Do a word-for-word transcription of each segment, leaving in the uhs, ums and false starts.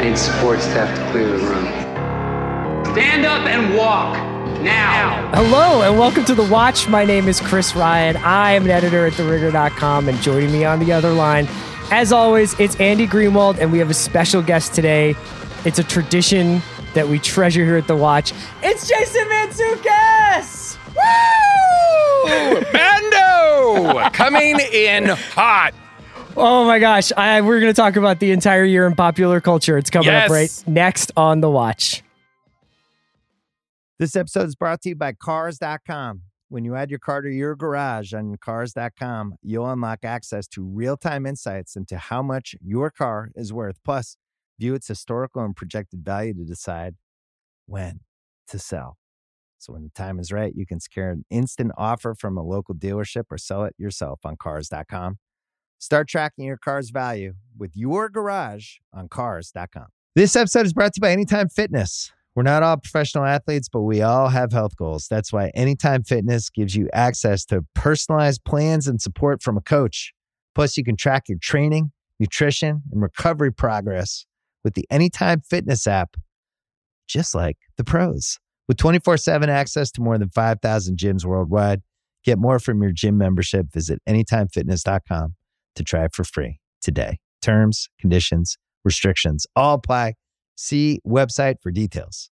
need support staff to clear the room. Stand up and walk now. Hello and welcome to The Watch. My name is Chris Ryan. I am an editor at the ringer dot com, and joining me on the other line, as always, it's Andy Greenwald, and we have a special guest today. It's a tradition that we treasure here at The Watch. It's Jason Mantzoukas! Woo! Bando! Coming in hot. Oh my gosh, I, we're going to talk about the entire year in popular culture. It's coming Yes. up right next on The Watch. This episode is brought to you by Cars dot com. When you add your car to your garage on Cars dot com, you'll unlock access to real-time insights into how much your car is worth. Plus, view its historical and projected value to decide when to sell. So when the time is right, you can secure an instant offer from a local dealership or sell it yourself on Cars dot com. Start tracking your car's value with your garage on Cars dot com. This episode is brought to you by Anytime Fitness. We're not all professional athletes, but we all have health goals. That's why Anytime Fitness gives you access to personalized plans and support from a coach. Plus, you can track your training, nutrition, and recovery progress with the Anytime Fitness app, just like the pros. With twenty-four seven access to more than five thousand gyms worldwide, get more from your gym membership. Visit anytime fitness dot com to try it for free today. Terms, conditions, restrictions all apply. See website for details.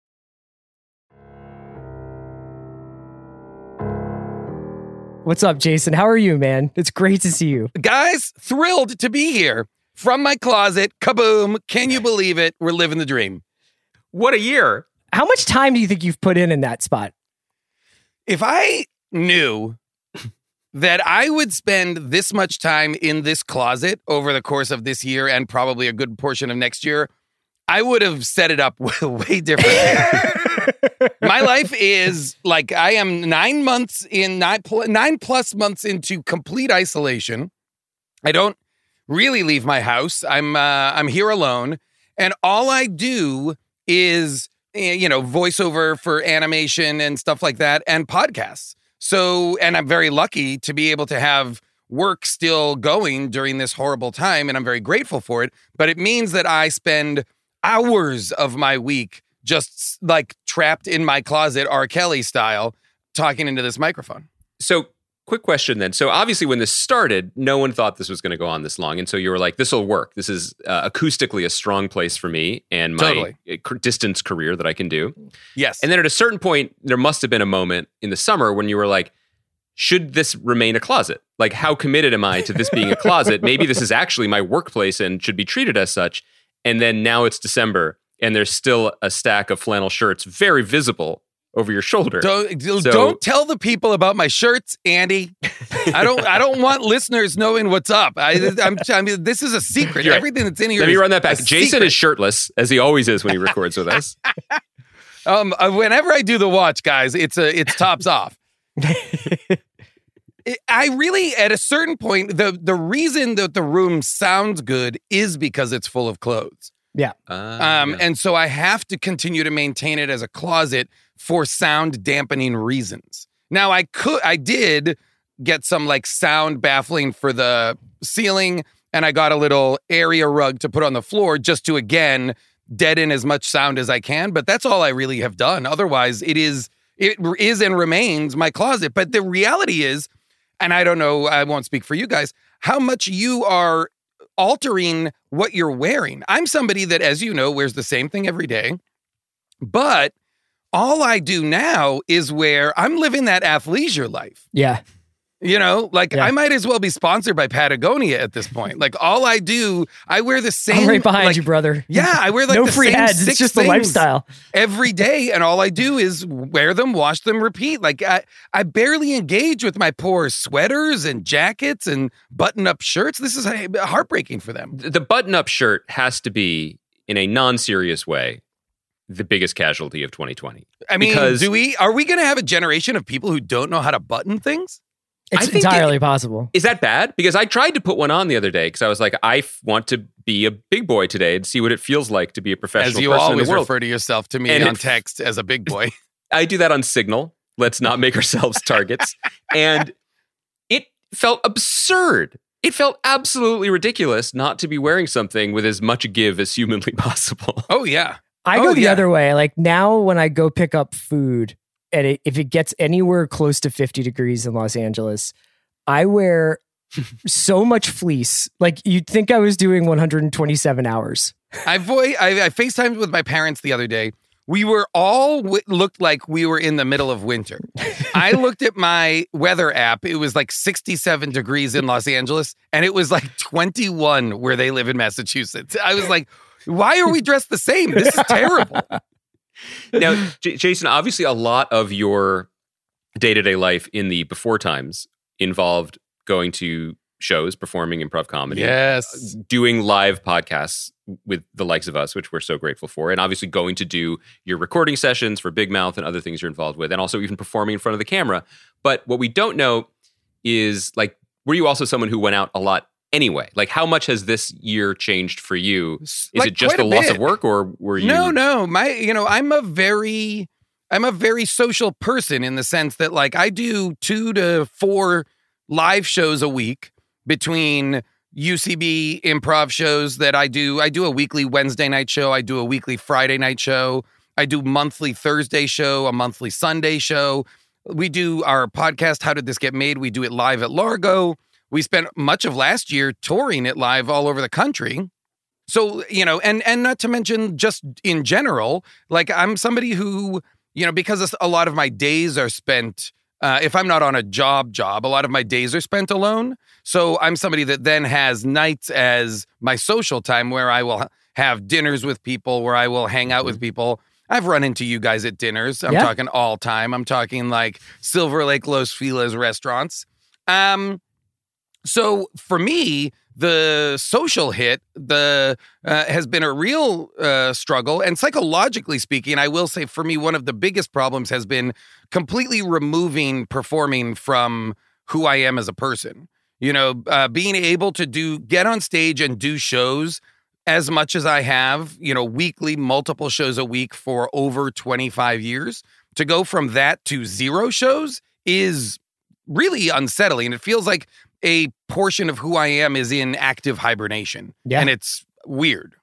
What's up, Jason? How are you, man? It's great to see you. Guys, thrilled to be here. From my closet, kaboom. Can you believe it? We're living the dream. What a year. How much time do you think you've put in in that spot? If I knew that I would spend this much time in this closet over the course of this year and probably a good portion of next year, I would have set it up way differently. My life is like I am nine months in, nine, pl- nine plus months into complete isolation. I don't really leave my house. I'm uh, I'm here alone, and all I do is you know voiceover for animation and stuff like that, and podcasts. So, and I'm very lucky to be able to have work still going during this horrible time, and I'm very grateful for it. But it means that I spend hours of my week just like trapped in my closet, R. Kelly style, talking into this microphone. So, quick question then. So, obviously, when this started, no one thought this was going to go on this long. And so you were like, this will work. This is uh, acoustically a strong place for me and my Totally. c- distance career that I can do. Yes. And then at a certain point, there must have been a moment in the summer when you were like, should this remain a closet? Like, how committed am I to this being a closet? Maybe this is actually my workplace and should be treated as such. And then now it's December and there's still a stack of flannel shirts very visible over your shoulder. Don't So- don't tell the people about my shirts, Andy. I don't I don't want listeners knowing what's up. I, I'm, I mean, this is a secret. You're right. Everything that's in here. Let me is run that back. a Jason secret. is shirtless, as he always is when he records with us. Um, uh, whenever I do the watch, guys, it's a it's tops off. It- I really, at a certain point, the the reason that the room sounds good is because it's full of clothes. Yeah. Uh, Um, yeah. and so I have to continue to maintain it as a closet for sound dampening reasons. Now I could, I did get some like sound baffling for the ceiling, and I got a little area rug to put on the floor just to again deaden as much sound as I can. But that's all I really have done. Otherwise, it is it is and remains my closet. But the reality is, and I don't know, I won't speak for you guys, how much you are altering what you're wearing. I'm somebody that, as you know, wears the same thing every day. But all I do now is wear, I'm living that athleisure life. Yeah. You know, like Yeah. I might as well be sponsored by Patagonia at this point. Like all I do, I wear the same. I'm right behind like, you, brother. Yeah, I wear like no the free same ads. six It's just the things lifestyle. every day, and all I do is wear them, wash them, repeat. Like I, I barely engage with my poor sweaters and jackets and button-up shirts. This is heartbreaking for them. the button-up shirt has to be, in a non-serious way, the biggest casualty of twenty twenty. I mean, Because- do we? Are we going to have a generation of people who don't know how to button things? I It's think entirely possible. Is that bad? Because I tried to put one on the other day because I was like, I f- want to be a big boy today and see what it feels like to be a professional As you person in always the world. refer to yourself to me And on it- text as a big boy. I do that on Signal. Let's not make ourselves targets. And it felt absurd. it felt absolutely ridiculous not to be wearing something with as much give as humanly possible. Oh, yeah. I Oh, go the yeah. other way. Like now when I go pick up food and it, if it gets anywhere close to fifty degrees in Los Angeles, I wear so much fleece. Like you'd think I was doing one hundred twenty-seven hours. I, voy- I, I FaceTimed with my parents the other day. We were all w- looked like we were in the middle of winter. I looked at my weather app. It was like sixty-seven degrees in Los Angeles, and it was like twenty-one where they live in Massachusetts. I was like, why are we dressed the same? This is terrible. Now, J- Jason, obviously a lot of your day-to-day life in the before times involved going to shows, performing improv comedy, Yes. doing live podcasts with the likes of us, which we're so grateful for, and obviously going to do your recording sessions for Big Mouth and other things you're involved with, and also even performing in front of the camera. But what we don't know is, like, were you also someone who went out a lot anyway? Like, how much has this year changed for you? Is Like, it just quite the a loss bit. of work, or were you? No, no. My, you know, I'm a very, I'm a very social person in the sense that, like, I do two to four live shows a week between U C B improv shows that I do. I do a weekly Wednesday night show. I do a weekly Friday night show. I do monthly Thursday show, a monthly Sunday show. We do our podcast, How Did This Get Made? We do it live at Largo. We spent much of last year touring it live all over the country. So, you know, and and not to mention just in general, like I'm somebody who, you know, because a lot of my days are spent, uh, if I'm not on a job job, a lot of my days are spent alone. So I'm somebody that then has nights as my social time where I will have dinners with people, where I will hang out with people. I've run into you guys at dinners. I'm Yeah. talking all time. I'm talking like Silver Lake Los Feliz restaurants. Um, so for me, the social hit the uh, has been a real uh, struggle. And psychologically speaking, I will say for me, one of the biggest problems has been completely removing performing from who I am as a person. You know, uh, being able to do get on stage and do shows as much as I have, you know, weekly, multiple shows a week for over twenty-five years, to go from that to zero shows is really unsettling. It feels like a portion of who I am is in active hibernation. Yeah. And it's weird.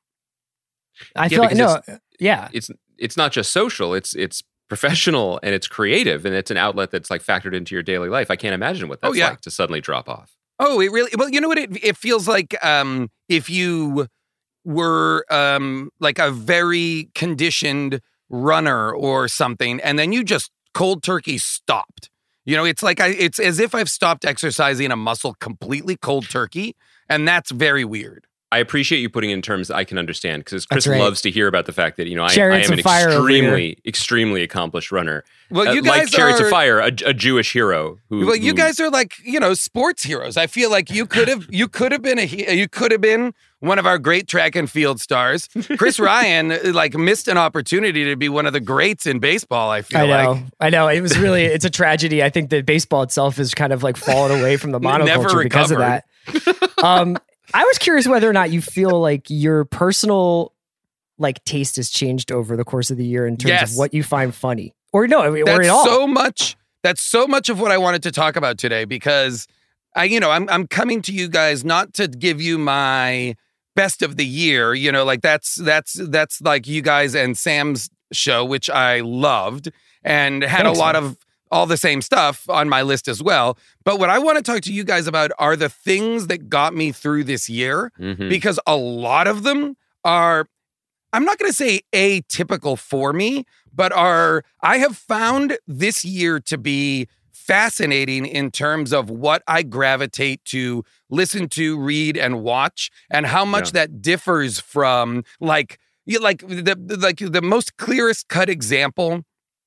I Yeah, feel like, because no, yeah. It's it's not just social. It's it's professional and it's creative, and it's an outlet that's like factored into your daily life. I can't imagine what that's Oh, yeah. like to suddenly drop off. Oh, it really, well, you know what? It, it feels like um, if you were um, like a very conditioned runner or something, and then you just cold turkey stopped. You know, it's like I, it's as if I've stopped exercising a muscle completely cold turkey, and that's very weird. I appreciate you putting it in terms that I can understand, because Chris That's right. loves to hear about the fact that, you know, I, I Chariots am of an Fire over here. extremely, extremely accomplished runner. Well, Uh, you like guys Chariots are, of Fire, a, a Jewish hero who. Well, you who- guys are like, you know, sports heroes. I feel like you could have, you could have been a, he- you could have been one of our great track and field stars. Chris Ryan, like, missed an opportunity to be one of the greats in baseball. I feel I know. like. I know. It was really, it's a tragedy. I think that baseball itself has kind of like fallen away from the Never monoculture because of that. Um, I was curious whether or not you feel like your personal like taste has changed over the course of the year in terms Yes. of what you find funny, or no, or That's at all. so much. That's so much of what I wanted to talk about today, because I, you know, I'm I'm coming to you guys not to give you my best of the year. You know, like that's that's that's like you guys and Sam's show, which I loved and had Thanks, a lot man. of all the same stuff on my list as well. But what I want to talk to you guys about are the things that got me through this year, Mhm. because a lot of them are, I'm not going to say atypical for me, but are, I have found this year to be fascinating in terms of what I gravitate to listen to, read, and watch, and how much Yeah. that differs from like, you like the like the most clearest cut example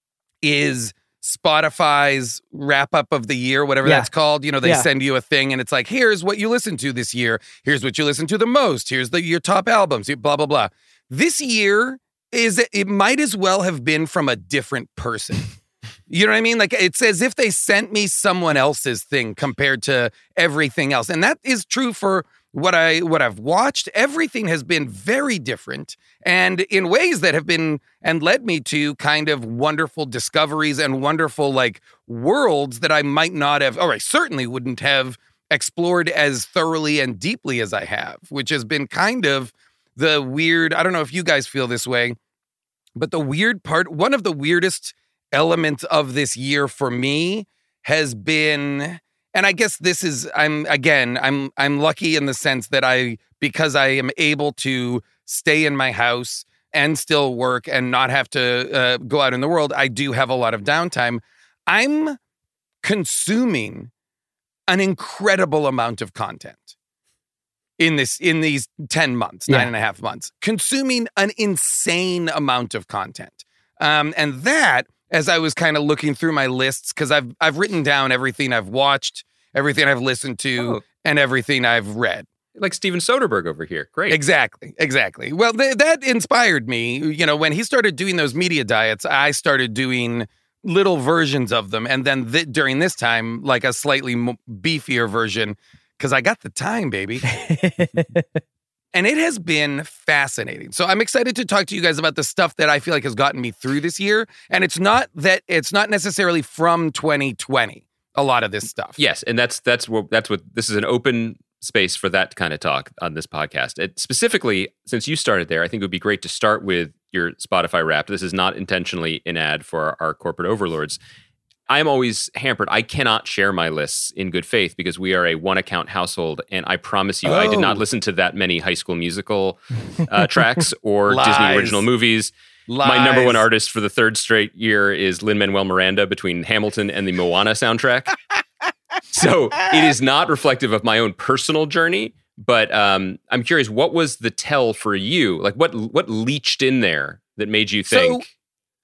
is Spotify's wrap up of the year, whatever Yeah. that's called. You know, they Yeah. send you a thing and it's like, here's what you listened to this year. Here's what you listened to the most. Here's the your top albums, blah, blah, blah. This year is, it might as well have been from a different person. You know what I mean? Like, it's as if they sent me someone else's thing compared to everything else. And that is true for what I what I've watched. Everything has been very different, and in ways that have been and led me to kind of wonderful discoveries and wonderful like worlds that I might not have, or I certainly wouldn't have explored as thoroughly and deeply as I have, which has been kind of the weird, I don't know if you guys feel this way, but the weird part, one of the weirdest elements of this year for me has been, and I guess this is, I'm, again, I'm, I'm lucky in the sense that I, because I am able to stay in my house and still work and not have to uh, go out in the world, I do have a lot of downtime. I'm consuming an incredible amount of content in this, in these ten months, Yeah. nine and a half months, consuming an insane amount of content. Um, and that, as I was kind of looking through my lists, because I've, I've written down everything I've watched, everything I've listened to, Oh. and everything I've read. Like Steven Soderbergh over here. Great. Exactly, exactly. Well, th- that inspired me. You know, when he started doing those media diets, I started doing little versions of them. And then th- during this time, like a slightly m- beefier version, because I got the time, baby. And it has been fascinating. So I'm excited to talk to you guys about the stuff that I feel like has gotten me through this year. And it's not that it's not necessarily from twenty twenty, a lot of this stuff. Yes, and that's that's what that's what this is an open space for that kind of talk on this podcast. It, specifically, since you started there, I think it would be great to start with your Spotify Wrapped. This is not intentionally an ad for our, our corporate overlords. I'm always hampered. I cannot share my lists in good faith because we are a one-account household, and I promise you, Oh. I did not listen to that many High School Musical uh, tracks or Disney Lies. original movies. My number Lies. one artist for the third straight year is Lin-Manuel Miranda between Hamilton and the Moana soundtrack. So it is not reflective of my own personal journey, but um, I'm curious, what was the tell for you? Like what what leached in there that made you think? So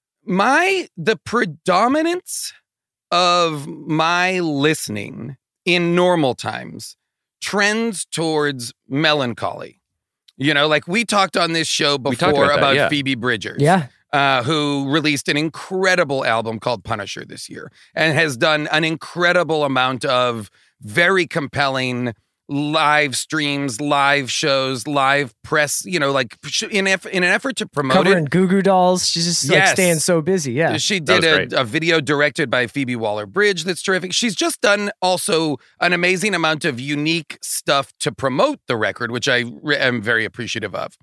my the predominance of my listening in normal times trends towards melancholy. You know, like we talked on this show We talked before about about, that, yeah. Phoebe Bridgers. Yeah. Uh, who released an incredible album called Punisher this year and has done an incredible amount of very compelling live streams, live shows, live press, you know, like in, eff- in an effort to promote Covering it. Goo Goo Dolls. She's just like Yes. staying so busy. Yeah. She That was did great. a, a video directed by Phoebe Waller-Bridge that's terrific. She's just done also an amazing amount of unique stuff to promote the record, which I re- am very appreciative of.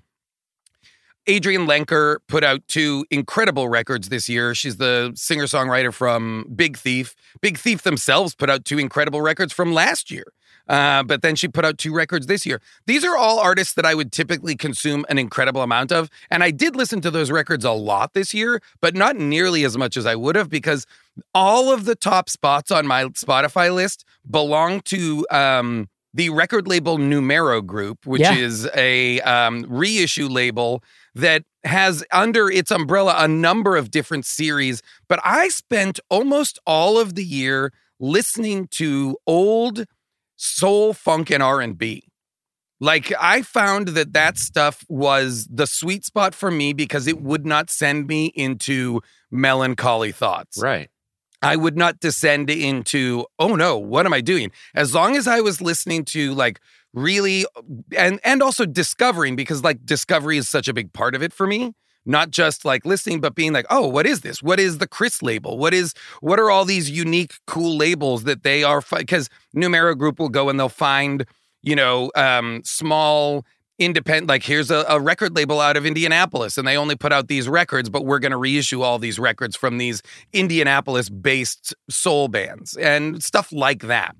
Adrienne Lenker put out two incredible records this year. She's the singer-songwriter from Big Thief. Big Thief themselves put out two incredible records from last year. Uh, but then she put out two records this year. These are all artists that I would typically consume an incredible amount of. And I did listen to those records a lot this year, but not nearly as much as I would have because all of the top spots on my Spotify list belong to um, the record label Numero Group, which Yeah. is a um, reissue label that has under its umbrella a number of different series. But I spent almost all of the year listening to old soul, funk, and R and B. Like, I found that that stuff was the sweet spot for me because it would not send me into melancholy thoughts. Right. I would not descend into, oh no, what am I doing? As long as I was listening to like really, and and also discovering, because like discovery is such a big part of it for me. Not just like listening, but being like, oh, what is this? What is the Chris label? What is, what are all these unique, cool labels that they are? Because Numero Group will go and they'll find, you know, um, small independent, like here's a, a record label out of Indianapolis and they only put out these records, but we're going to reissue all these records from these Indianapolis-based soul bands and stuff like that.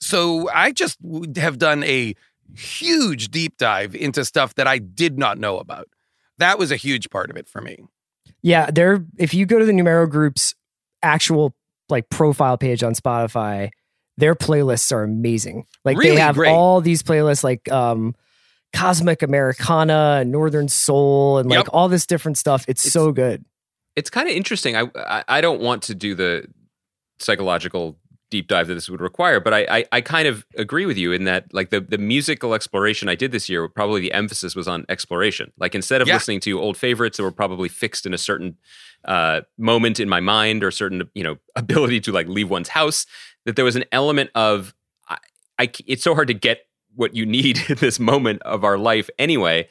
So I just have done a huge deep dive into stuff that I did not know about. That was a huge part of it for me. Yeah, they're if you go to the Numero Group's actual like profile page on Spotify, their playlists are amazing. Like Really they have great. all these playlists like um Cosmic Americana and Northern Soul and like Yep. all this different stuff. It's, It's- so good. It's kind of interesting. I, I I don't want to do the psychological deep dive that this would require, but I, I I kind of agree with you in that like the the musical exploration I did this year, probably the emphasis was on exploration. Like instead of Yeah. listening to old favorites that were probably fixed in a certain uh, moment in my mind or certain you know ability to like leave one's house, that there was an element of I, I it's so hard to get what you need in this moment of our life anyway.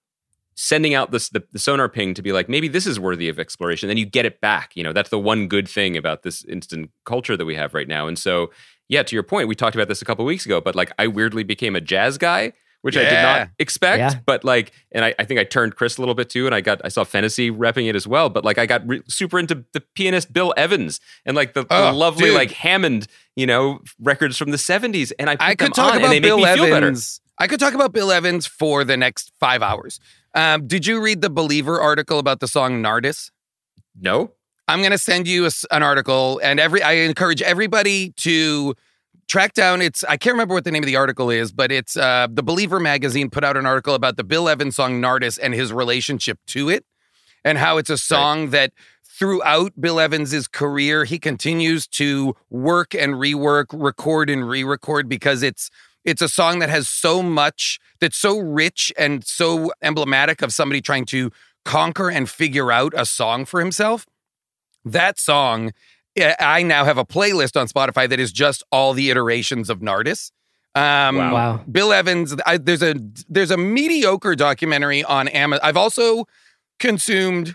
Sending out this the, the sonar ping to be like, maybe this is worthy of exploration. Then you get it back. You know, that's the one good thing about this instant culture that we have right now. And so, yeah, to your point, we talked about this a couple weeks ago, but like I weirdly became a jazz guy, which I did Yeah. not expect. Yeah. But like, and I, I think I turned Chris a little bit too, and I got I saw Fennessy repping it as well. But like, I got re- super into the pianist Bill Evans and like the, Oh, the lovely dude. like Hammond, you know, records from the seventies, and I put I them could talk on, about and they Bill make me feel better. Evans. I could talk about Bill Evans for the next five hours. Um, did you read the Believer article about the song Nardis? No, I'm going to send you a s an article, and every I encourage everybody to track down. It's I can't remember what the name of the article is, but it's uh, the Believer magazine put out an article about the Bill Evans song Nardis and his relationship to it, and how it's a song that throughout Bill Evans's career he continues to work and rework, record and re-record because it's it's a song that has so much that's so rich and so emblematic of somebody trying to conquer and figure out a song for himself. That song, I now have a playlist on Spotify that is just all the iterations of Nardis. Um, Wow. Wow. Bill Evans, I, there's a there's a mediocre documentary on Amazon. I've also consumed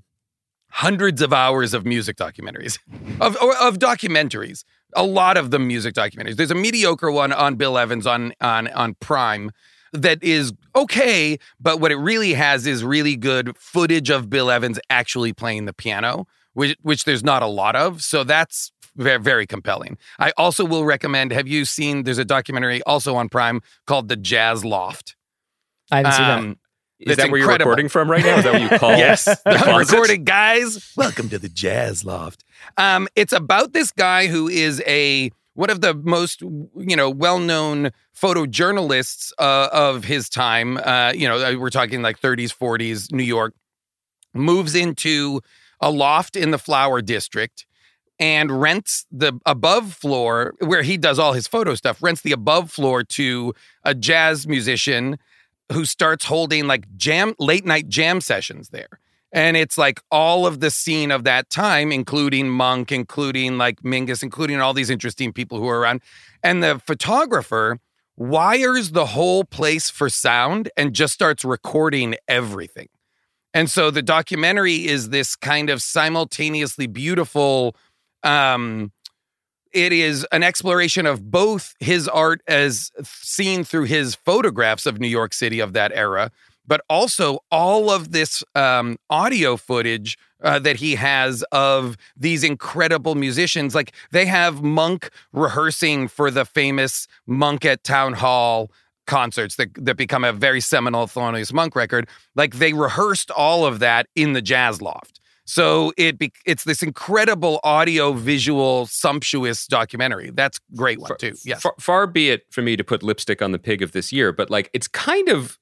hundreds of hours of music documentaries, of or, of documentaries. A lot of them music documentaries. There's a mediocre one on Bill Evans on on on Prime that is okay, but what it really has is really good footage of Bill Evans actually playing the piano, which which there's not a lot of. So that's very, very compelling. I also will recommend, have you seen, there's a documentary also on Prime called The Jazz Loft. I haven't seen that. Um, is It's that where incredible. you're recording from right now? Is that what you call? Yes, the I'm closet? recording, guys. Welcome to the Jazz Loft. Um, it's about this guy who is a one of the most, you know, well-known photojournalists uh, of his time. Uh, you know, we're talking like thirties, forties, New York. Moves into a loft in the Flower District and rents the above floor where he does all his photo stuff. Rents the above floor to a jazz musician who starts holding like jam, late night jam sessions there. And it's like all of the scene of that time, including Monk, including like Mingus, including all these interesting people who are around. And the photographer wires the whole place for sound and just starts recording everything. And so the documentary is this kind of simultaneously beautiful, um, it is an exploration of both his art as seen through his photographs of New York City of that era, but also all of this um, audio footage uh, that he has of these incredible musicians. Like they have Monk rehearsing for the famous Monk at Town Hall concerts that, that become a very seminal Thelonious Monk record. Like they rehearsed all of that in the Jazz Loft. So it be, it's this incredible audio, visual, sumptuous documentary. That's a great one too. Yes. Far, far be it for me to put lipstick on the pig of this year, but like it's kind of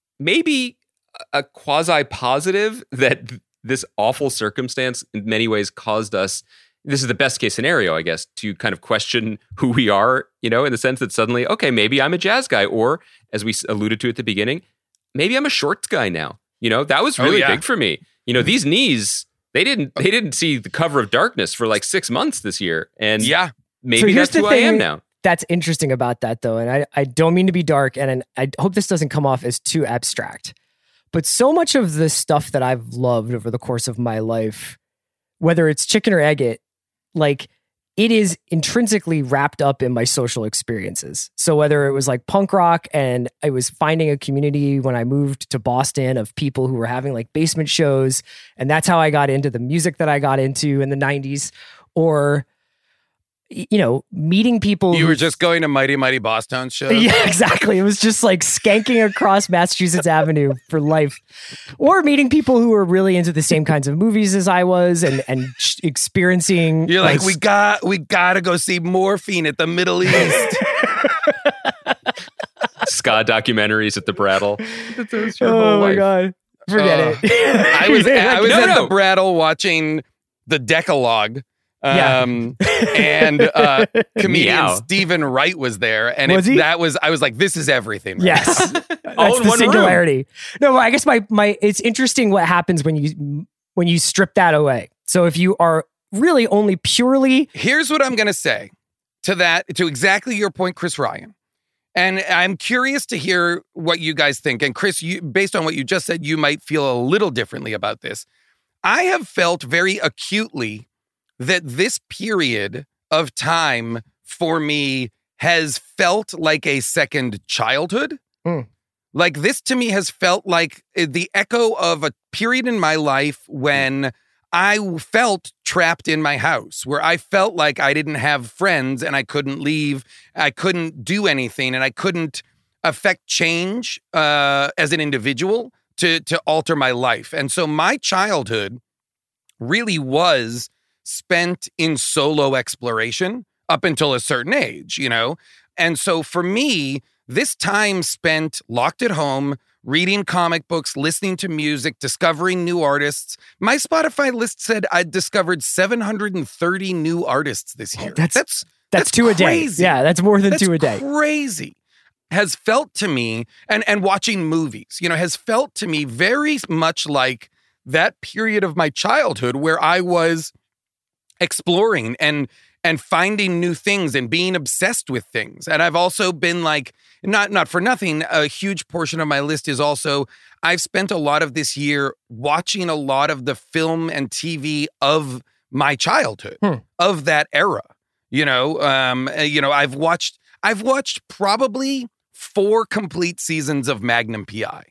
maybe a quasi positive that this awful circumstance in many ways caused us. This is the best case scenario, I guess, to kind of question who we are, you know, in the sense that suddenly, okay, maybe I'm a jazz guy, or as we alluded to at the beginning, maybe I'm a shorts guy now. You know, that was really Oh, yeah. big for me. You know, these knees, they didn't they didn't see the cover of Darkness for like six months this year. And Yeah. maybe here's that's who the I am thing- now. That's interesting about that, though. And I, I don't mean to be dark, and I hope this doesn't come off as too abstract. But so much of the stuff that I've loved over the course of my life, whether it's chicken or egg it, like it is intrinsically wrapped up in my social experiences. So whether it was like punk rock and I was finding a community when I moved to Boston of people who were having like basement shows, and that's how I got into the music that I got into in the nineties, or you know, meeting people. You who- were just going to Mighty Mighty Boss Town shows. Yeah, exactly. It was just like skanking across Massachusetts Avenue for life, or meeting people who were really into the same kinds of movies as I was, and and experiencing. You're like, we got we got to go see Morphine at the Middle East. Ska documentaries at the Brattle. That's your Oh whole my life. god, forget Uh, it. I was I was No, at no. the Brattle watching the Decalogue. Yeah. Um, and uh, comedian Meow. Stephen Wright was there, and Was it, he? that was I was like, this is everything. Right Yes, All that's in the one room. singularity. No, I guess my my it's interesting what happens when you when you strip that away. So if you are really only purely Here's what I'm going to say to that, to exactly your point, Chris Ryan. And I'm curious to hear what you guys think. And Chris, you, based on what you just said, you might feel a little differently about this. I have felt very acutely that this period of time for me has felt like a second childhood. Mm. Like this to me has felt like the echo of a period in my life when I felt trapped in my house, where I felt like I didn't have friends and I couldn't leave, I couldn't do anything, and I couldn't affect change uh, as an individual to to alter my life. And so my childhood really was spent in solo exploration up until a certain age, you know? And so for me, this time spent locked at home, reading comic books, listening to music, discovering new artists. My Spotify list said I discovered seven hundred thirty new artists this year. That's that's, that's, that's two crazy. a day. Yeah, that's more than that's two a day. Crazy. Has felt to me, and, and watching movies, you know, has felt to me very much like that period of my childhood where I was exploring and and finding new things and being obsessed with things. And I've also been like, not not for nothing, a huge portion of my list is also, I've spent a lot of this year watching a lot of the film and T V of my childhood, hmm. of that era. You know, um, you know, I've watched, I've watched probably four complete seasons of Magnum P I.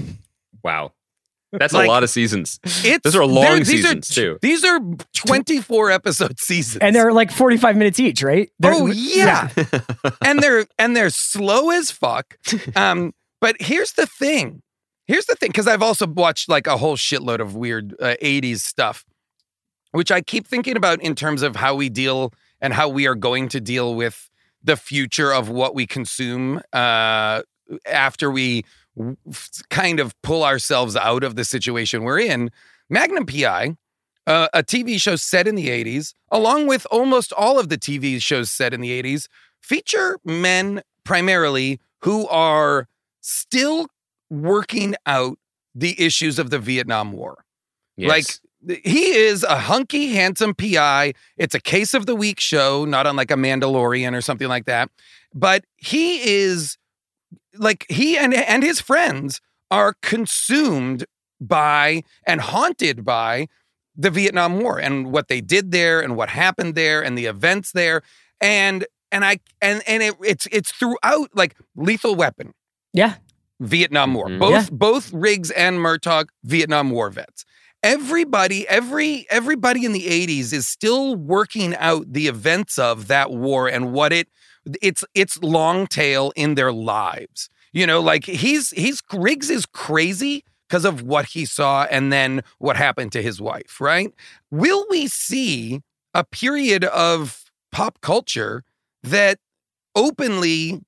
Wow. That's Like, a lot of seasons. It's, Those are long they're- these seasons, are, too. These are twenty-four episode seasons. And they're like forty-five minutes each, right? They're, Oh yeah. and they're and they're slow as fuck. Um, but here's the thing. Here's the thing, because I've also watched like a whole shitload of weird uh, eighties stuff, which I keep thinking about in terms of how we deal and how we are going to deal with the future of what we consume uh, after we w- kind of pull ourselves out of the situation we're in. Magnum P I, uh, a T V show set in the eighties, along with almost all of the T V shows set in the eighties, feature men primarily who are still working out the issues of the Vietnam War. Yes. Like, he is a hunky, handsome P I. It's a case of the week show, not unlike a Mandalorian or something like that. But he is like, he and, and his friends are consumed by and haunted by the Vietnam War and what they did there and what happened there and the events there. And and I and and it, it's it's throughout, like Lethal Weapon, yeah. Vietnam War. Mhm. Both Yeah. both Riggs and Murtaugh, Vietnam War vets. Everybody, every everybody in the eighties is still working out the events of that war and what it it's it's long tail in their lives. You know, like he's he's Riggs is crazy because of what he saw and then what happened to his wife, right? Will we see a period of pop culture that openly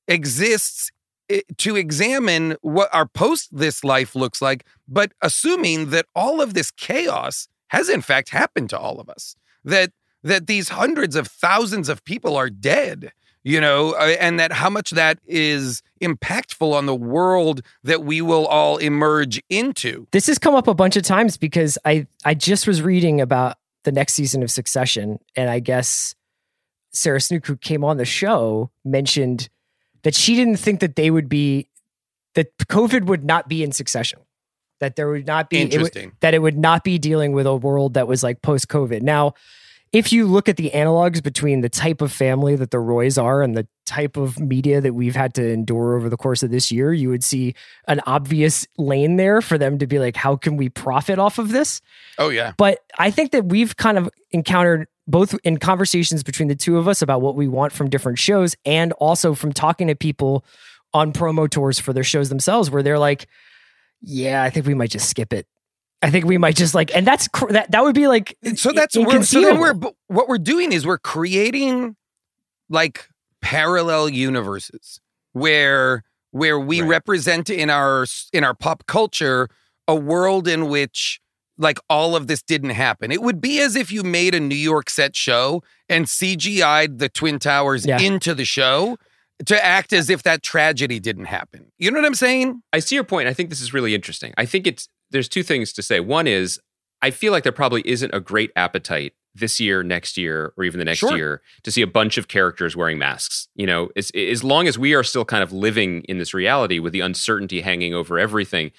exists i- to examine what our post this life looks like, but assuming that all of this chaos has in fact happened to all of us, that that these hundreds of thousands of people are dead, you know, uh, and that how much that is impactful on the world that we will all emerge into. This has come up a bunch of times because I, I just was reading about the next season of Succession, and I guess Sarah Snook, who came on the show, mentioned that she didn't think that they would be, that COVID would not be in Succession, that there would not be, it would- Interesting. that it would not be dealing with a world that was like post-COVID. Now, if you look at the analogs between the type of family that the Roys are and the type of media that we've had to endure over the course of this year, you would see an obvious lane there for them to be like, how can we profit off of this? Oh yeah. But I think that we've kind of encountered both in conversations between the two of us about what we want from different shows and also from talking to people on promo tours for their shows themselves, where they're like, yeah, I think we might just skip it. I think we might just like, and that's, cr- that, that would be like, So that's we're, so then we're but what we're doing is we're creating like parallel universes where where we Right. represent in our in our pop culture a world in which like all of this didn't happen. It would be as if you made a New York set show and C G I'd the Twin Towers Yeah. into the show to act as if that tragedy didn't happen. You know what I'm saying? I see your point. I think this is really interesting. I think it's there's two things to say. One is I feel like there probably isn't a great appetite this year, next year, or even the next Sure. year to see a bunch of characters wearing masks. You know, as, as long as we are still kind of living in this reality with the uncertainty hanging over everything,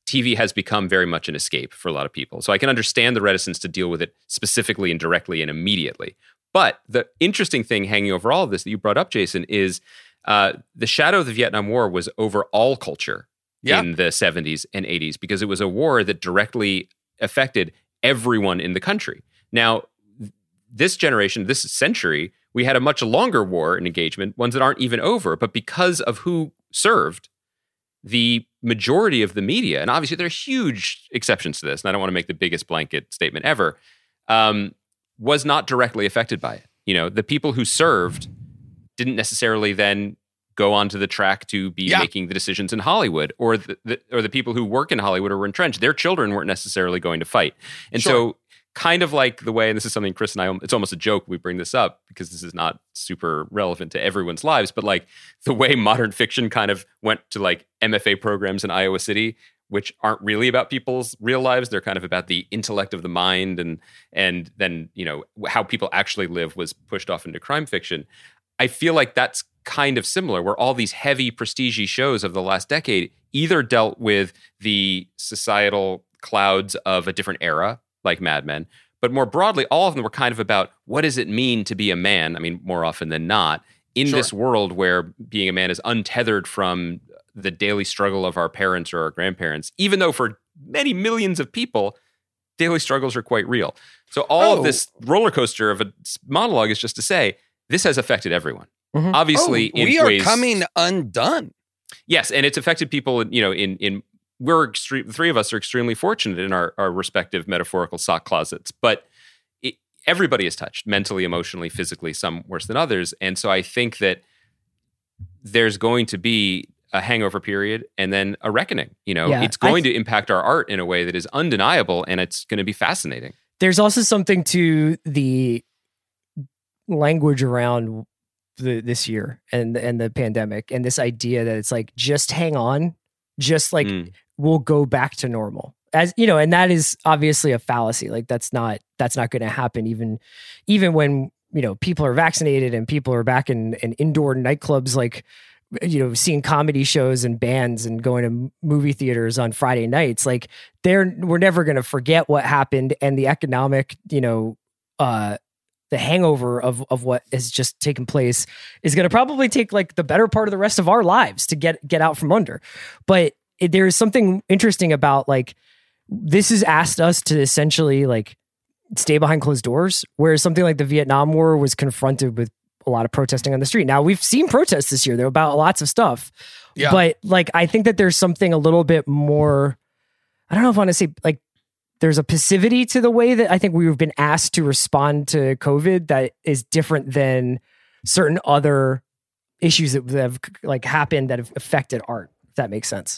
T V has become very much an escape for a lot of people. So I can understand the reticence to deal with it specifically and directly and immediately. But the interesting thing hanging over all of this that you brought up, Jason, is uh, the shadow of the Vietnam War was over all culture yeah. in the seventies and eighties because it was a war that directly affected everyone in the country. Now, this generation, this century, we had a much longer war and engagement, ones that aren't even over. But because of who served, the majority of the media, and obviously there are huge exceptions to this, and I don't want to make the biggest blanket statement ever, um, was not directly affected by it. You know, the people who served didn't necessarily then go onto the track to be yeah. making the decisions in Hollywood, or the, the or the people who work in Hollywood or were entrenched. Their children weren't necessarily going to fight, and sure. so. Kind of like the way, and this is something Chris and I, it's almost a joke we bring this up because this is not super relevant to everyone's lives, but like the way modern fiction kind of went to like M F A programs in Iowa City, which aren't really about people's real lives. They're kind of about the intellect of the mind, and and then, you know, how people actually live was pushed off into crime fiction. I feel like that's kind of similar, where all these heavy prestige shows of the last decade either dealt with the societal clouds of a different era, like Mad Men, but more broadly, all of them were kind of about what does it mean to be a man? I mean, more often than not, in sure. this world where being a man is untethered from the daily struggle of our parents or our grandparents, even though for many millions of people, daily struggles are quite real. So all oh. of this roller coaster of a monologue is just to say, this has affected everyone. Mm-hmm. Obviously, oh, in we are ways, coming undone. Yes, and it's affected people, you know, in in we're extreme, the three of us are extremely fortunate in our, our respective metaphorical sock closets, but it, everybody is touched mentally, emotionally, physically, some worse than others. And so I think that there's going to be a hangover period and then a reckoning. You know, yeah, it's going th- to impact our art in a way that is undeniable, and it's going to be fascinating. There's also something to the language around the, this year and, and the pandemic, and this idea that it's like, just hang on, just like, mm. we'll go back to normal, as you know, and that is obviously a fallacy. Like that's not, that's not going to happen. Even, even when, you know, people are vaccinated and people are back in, in indoor nightclubs, like, you know, seeing comedy shows and bands and going to movie theaters on Friday nights, like they're, we're never going to forget what happened, and the economic, you know, uh, the hangover of, of what has just taken place is going to probably take like the better part of the rest of our lives to get, get out from under. But it, there is something interesting about like, this has asked us to essentially like stay behind closed doors, whereas something like the Vietnam War was confronted with a lot of protesting on the street. Now we've seen protests this year, though, about lots of stuff, yeah. but like, I think that there's something a little bit more, I don't know if I want to say like, there's a passivity to the way that I think we've been asked to respond to COVID that is different than certain other issues that have like happened that have affected art, if that makes sense.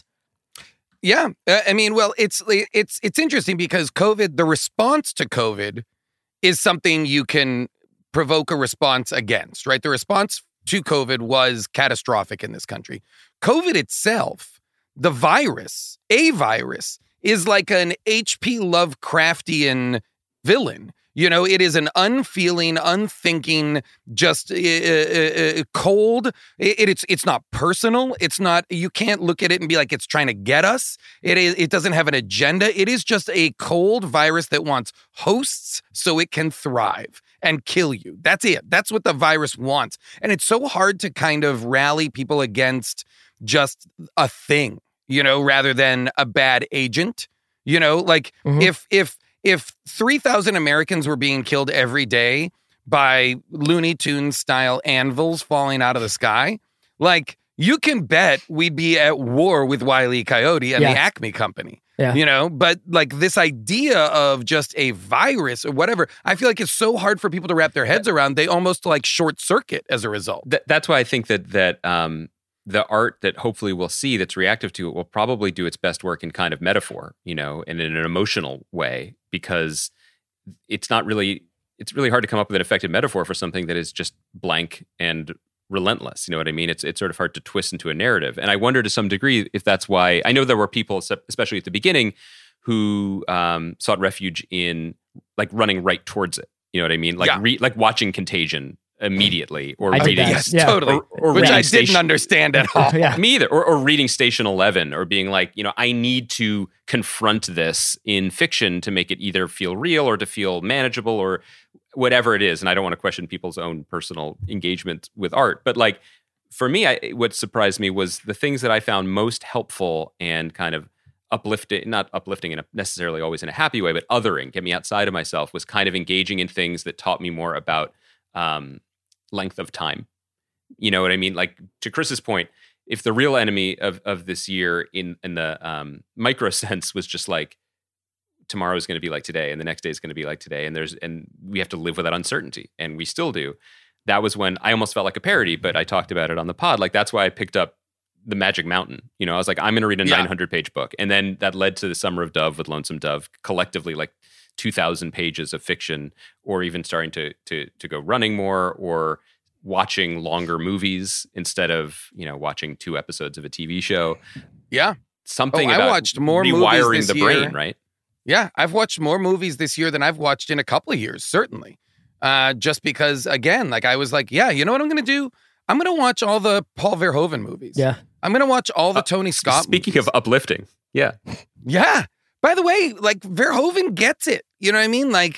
Yeah. Uh, I mean, well, it's, it's, it's interesting because COVID, the response to COVID is something you can provoke a response against, right? The response to COVID was catastrophic in this country. COVID itself, the virus, a virus, is like an H P Lovecraftian villain. You know, it is an unfeeling, unthinking, just uh, uh, cold. It, it's it's not personal. It's not, you can't look at it and be like, it's trying to get us. It is, it doesn't have an agenda. It is just a cold virus that wants hosts so it can thrive and kill you. That's it. That's what the virus wants. And it's so hard to kind of rally people against just a thing, you know, rather than a bad agent. You know, like mm-hmm. if if if three thousand Americans were being killed every day by Looney Tunes style anvils falling out of the sky, like you can bet we'd be at war with Wile E. Coyote and yeah. the Acme Company. Yeah. You know, but like this idea of just a virus or whatever, I feel like it's so hard for people to wrap their heads around. They almost like short circuit as a result. Th- that's why I think that that um, the art that hopefully we'll see that's reactive to it will probably do its best work in kind of metaphor, you know, and in an emotional way, because it's not really, it's really hard to come up with an effective metaphor for something that is just blank and relentless. You know what I mean? It's it's sort of hard to twist into a narrative. And I wonder to some degree if that's why, I know there were people, especially at the beginning, who um, sought refuge in like running right towards it. You know what I mean? Like yeah. re, like watching Contagion immediately, or I did reading that. Yes, Yeah. totally. or, or Which reading I station, didn't understand at all. Yeah. Me either. Or, or reading Station Eleven, or being like, you know, I need to confront this in fiction to make it either feel real or to feel manageable or whatever it is. And I don't want to question people's own personal engagement with art, but like for me, I, what surprised me was the things that I found most helpful and kind of uplifting, not uplifting in a necessarily always in a happy way, but othering, get me outside of myself, was kind of engaging in things that taught me more about um, length of time. You know what I mean? Like to Chris's point, if the real enemy of of this year in in the um, micro sense was just like tomorrow is going to be like today, and the next day is going to be like today, and there's and we have to live with that uncertainty, and we still do. That was when I almost felt like a parody, but I talked about it on the pod. Like that's why I picked up The Magic Mountain. You know, I was like, I'm going to read a Yeah. nine hundred page book, and then that led to The Summer of Dove with Lonesome Dove, collectively like two thousand pages of fiction, or even starting to to to go running more, or watching longer movies instead of, you know, watching two episodes of a T V show. Yeah. Something Oh, I about watched more movies rewiring this the year. brain, right? Yeah, I've watched more movies this year than I've watched in a couple of years, certainly. Uh, just because, again, like I was like, yeah, you know what I'm going to do? I'm going to watch all the Paul Verhoeven movies. Yeah. I'm going to watch all the Uh, Tony Scott Speaking movies. of uplifting, yeah. Yeah. By the way, like Verhoeven gets it. You know what I mean? Like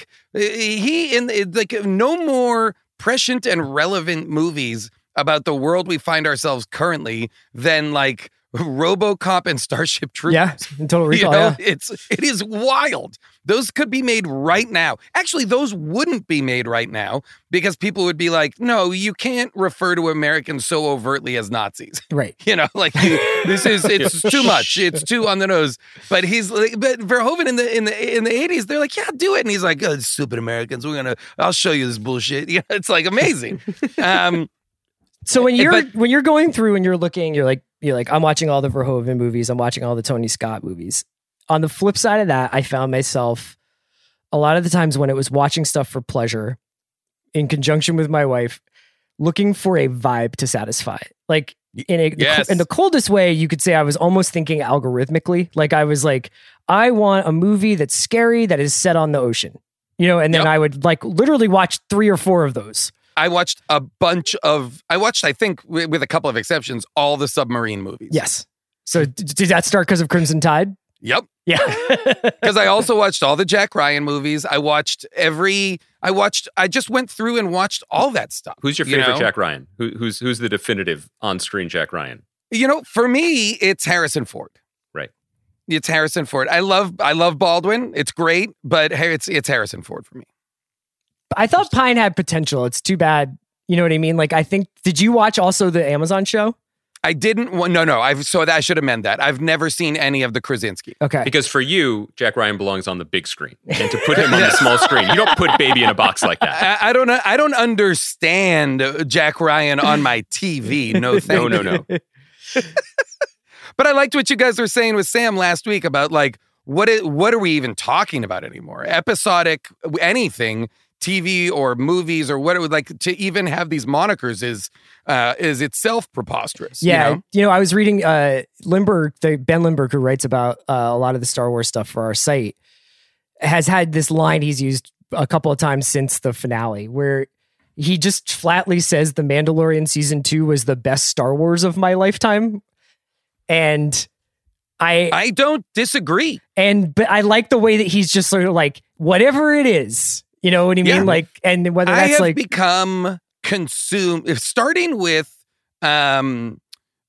he in like no more prescient and relevant movies about the world we find ourselves currently than like RoboCop and Starship Troopers. Yeah. In Total You Recall. know, yeah. it's it is wild. Those could be made right now. Actually, those wouldn't be made right now because people would be like, "No, you can't refer to Americans so overtly as Nazis." Right. You know, like you, this is it's too much. It's too on the nose. But he's like, but Verhoeven in the in the in the eighties, they're like, "Yeah, do it," and he's like, oh, "Stupid Americans, we're gonna, I'll show you this bullshit." Yeah, it's like amazing. Um, So when Eh, you're but- when you're going through and you're looking, you're like you're like I'm watching all the Verhoeven movies, I'm watching all the Tony Scott movies. On the flip side of that, I found myself a lot of the times when it was watching stuff for pleasure, in conjunction with my wife, looking for a vibe to satisfy. Like in a Yes. in the coldest way, you could say I was almost thinking algorithmically. Like I was like, I want a movie that's scary that is set on the ocean, you know, and then Yep. I would like literally watch three or four of those. I watched a bunch of, I watched, I think, with, with a couple of exceptions, all the submarine movies. Yes. So d- did that start because of Crimson Tide? Yep. Yeah. Because I also watched all the Jack Ryan movies. I watched every, I watched, I just went through and watched all that stuff. Who's your you favorite know? Jack Ryan? Who, who's who's the definitive on-screen Jack Ryan? You know, for me, it's Harrison Ford. Right. It's Harrison Ford. I love, I love Baldwin. It's great, but hey, it's it's Harrison Ford for me. I thought Pine had potential. It's too bad. You know what I mean? Like, I think, did you watch also the Amazon show? I didn't. wa- No, no. I've so that I should amend that. I've never seen any of the Krasinski. Okay. Because for you, Jack Ryan belongs on the big screen, and to put him on the small screen, you don't put baby in a box like that. I, I don't. I don't understand Jack Ryan on my T V. No, thank No, no, you. no. But I liked what you guys were saying with Sam last week about like what is, what are we even talking about anymore? Episodic anything, T V or movies or what it would like to even have these monikers is uh, is itself preposterous. you Yeah, know? you know, I was reading uh, Lindbergh, the Ben Lindbergh, who writes about uh, a lot of the Star Wars stuff for our site, has had this line he's used a couple of times since the finale, where he just flatly says The Mandalorian season two was the best Star Wars of my lifetime, and I, I don't disagree. and but I like the way that he's just sort of like whatever it is, you know what I mean? Yeah. Like, and whether I that's have like become consumed. If starting with um,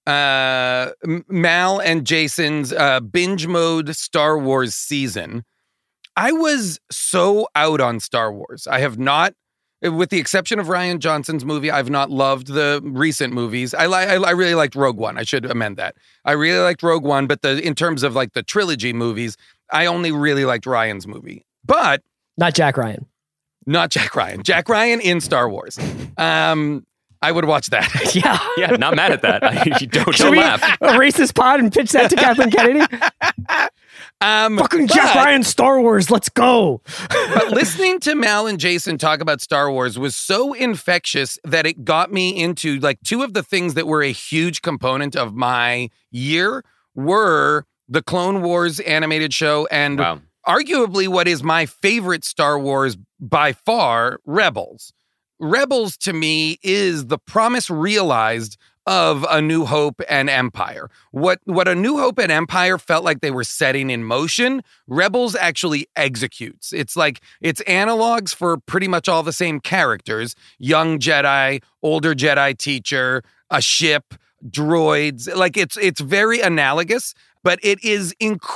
uh, M- Mal and Jason's uh, binge mode Star Wars season, I was so out on Star Wars. I have not, with the exception of Ryan Johnson's movie, I've not loved the recent movies. I li- I, I really liked Rogue One. I should amend that. I really liked Rogue One, but the in terms of like the trilogy movies, I only really liked Ryan's movie. But not Jack Ryan. not Jack Ryan. Jack Ryan in Star Wars. Um, I would watch that. Yeah. Yeah, not mad at that. I, don't Should don't we laugh. erase this pod and pitch that to Kathleen Kennedy? Um, Fucking Jack but- Ryan Star Wars, let's go. But listening to Mal and Jason talk about Star Wars was so infectious that it got me into like two of the things that were a huge component of my year were the Clone Wars animated show and Wow. arguably what is my favorite Star Wars by far, Rebels. Rebels to me is the promise realized of A New Hope and Empire. What what A New Hope and Empire felt like they were setting in motion, Rebels actually executes. It's like it's analogs for pretty much all the same characters: young Jedi, older Jedi teacher, a ship, droids. Like it's it's very analogous, but it is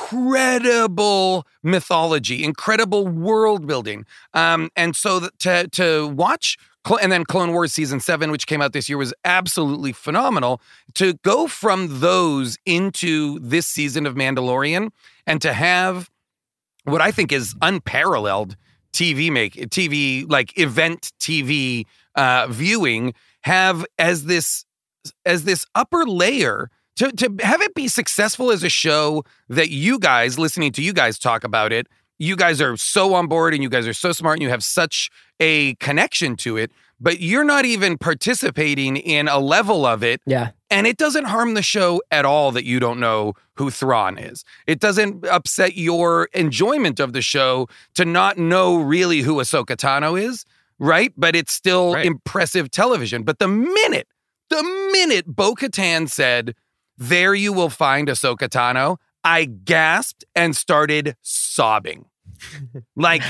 incredible mythology, incredible world building. Um, and so th- to to watch. And then Clone Wars Season seven, which came out this year, was absolutely phenomenal. To go from those into this season of Mandalorian and to have what I think is unparalleled T V make, T V, like event T V uh, viewing, have as this, as this upper layer, to, to have it be successful as a show that you guys, listening to you guys talk about it, you guys are so on board and you guys are so smart and you have such a connection to it, but you're not even participating in a level of it. Yeah. And it doesn't harm the show at all that you don't know who Thrawn is. It doesn't upset your enjoyment of the show to not know really who Ahsoka Tano is, right? But it's still Right. impressive television. But the minute, the minute Bo-Katan said, "There you will find Ahsoka Tano," I gasped and started sobbing. Like,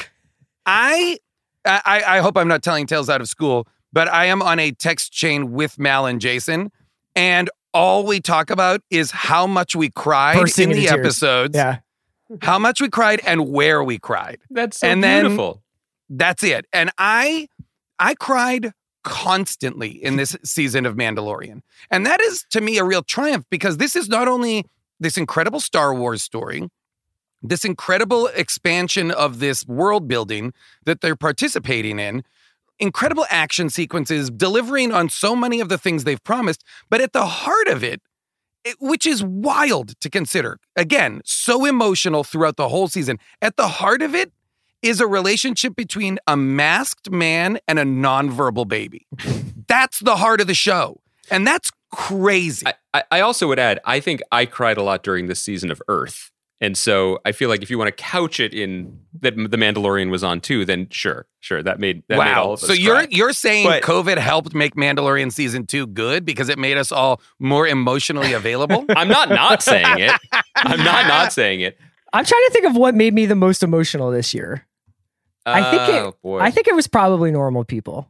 I, I, I hope I'm not telling tales out of school, but I am on a text chain with Mal and Jason, and all we talk about is how much we cried Bursting in the into tears. episodes, Yeah. how much we cried, and where we cried. That's so And then- beautiful. That's it. And I, I cried constantly in this season of Mandalorian, and that is to me a real triumph, because this is not only this incredible Star Wars story, this incredible expansion of this world building that they're participating in, incredible action sequences, delivering on so many of the things they've promised, but at the heart of it, it, which is wild to consider, again, so emotional throughout the whole season, at the heart of it is a relationship between a masked man and a nonverbal baby. That's the heart of the show. And that's crazy. I, I- I also would add, I think I cried a lot during this season of Earth. And so I feel like if you want to couch it in that The Mandalorian was on too, then sure, sure. That made, that made all Wow. of us So you're cry. you're saying But- COVID helped make Mandalorian season two good because it made us all more emotionally available? I'm not not saying it. I'm not not saying it. I'm trying to think of what made me the most emotional this year. I think it- Oh, boy. I think it was probably Normal People.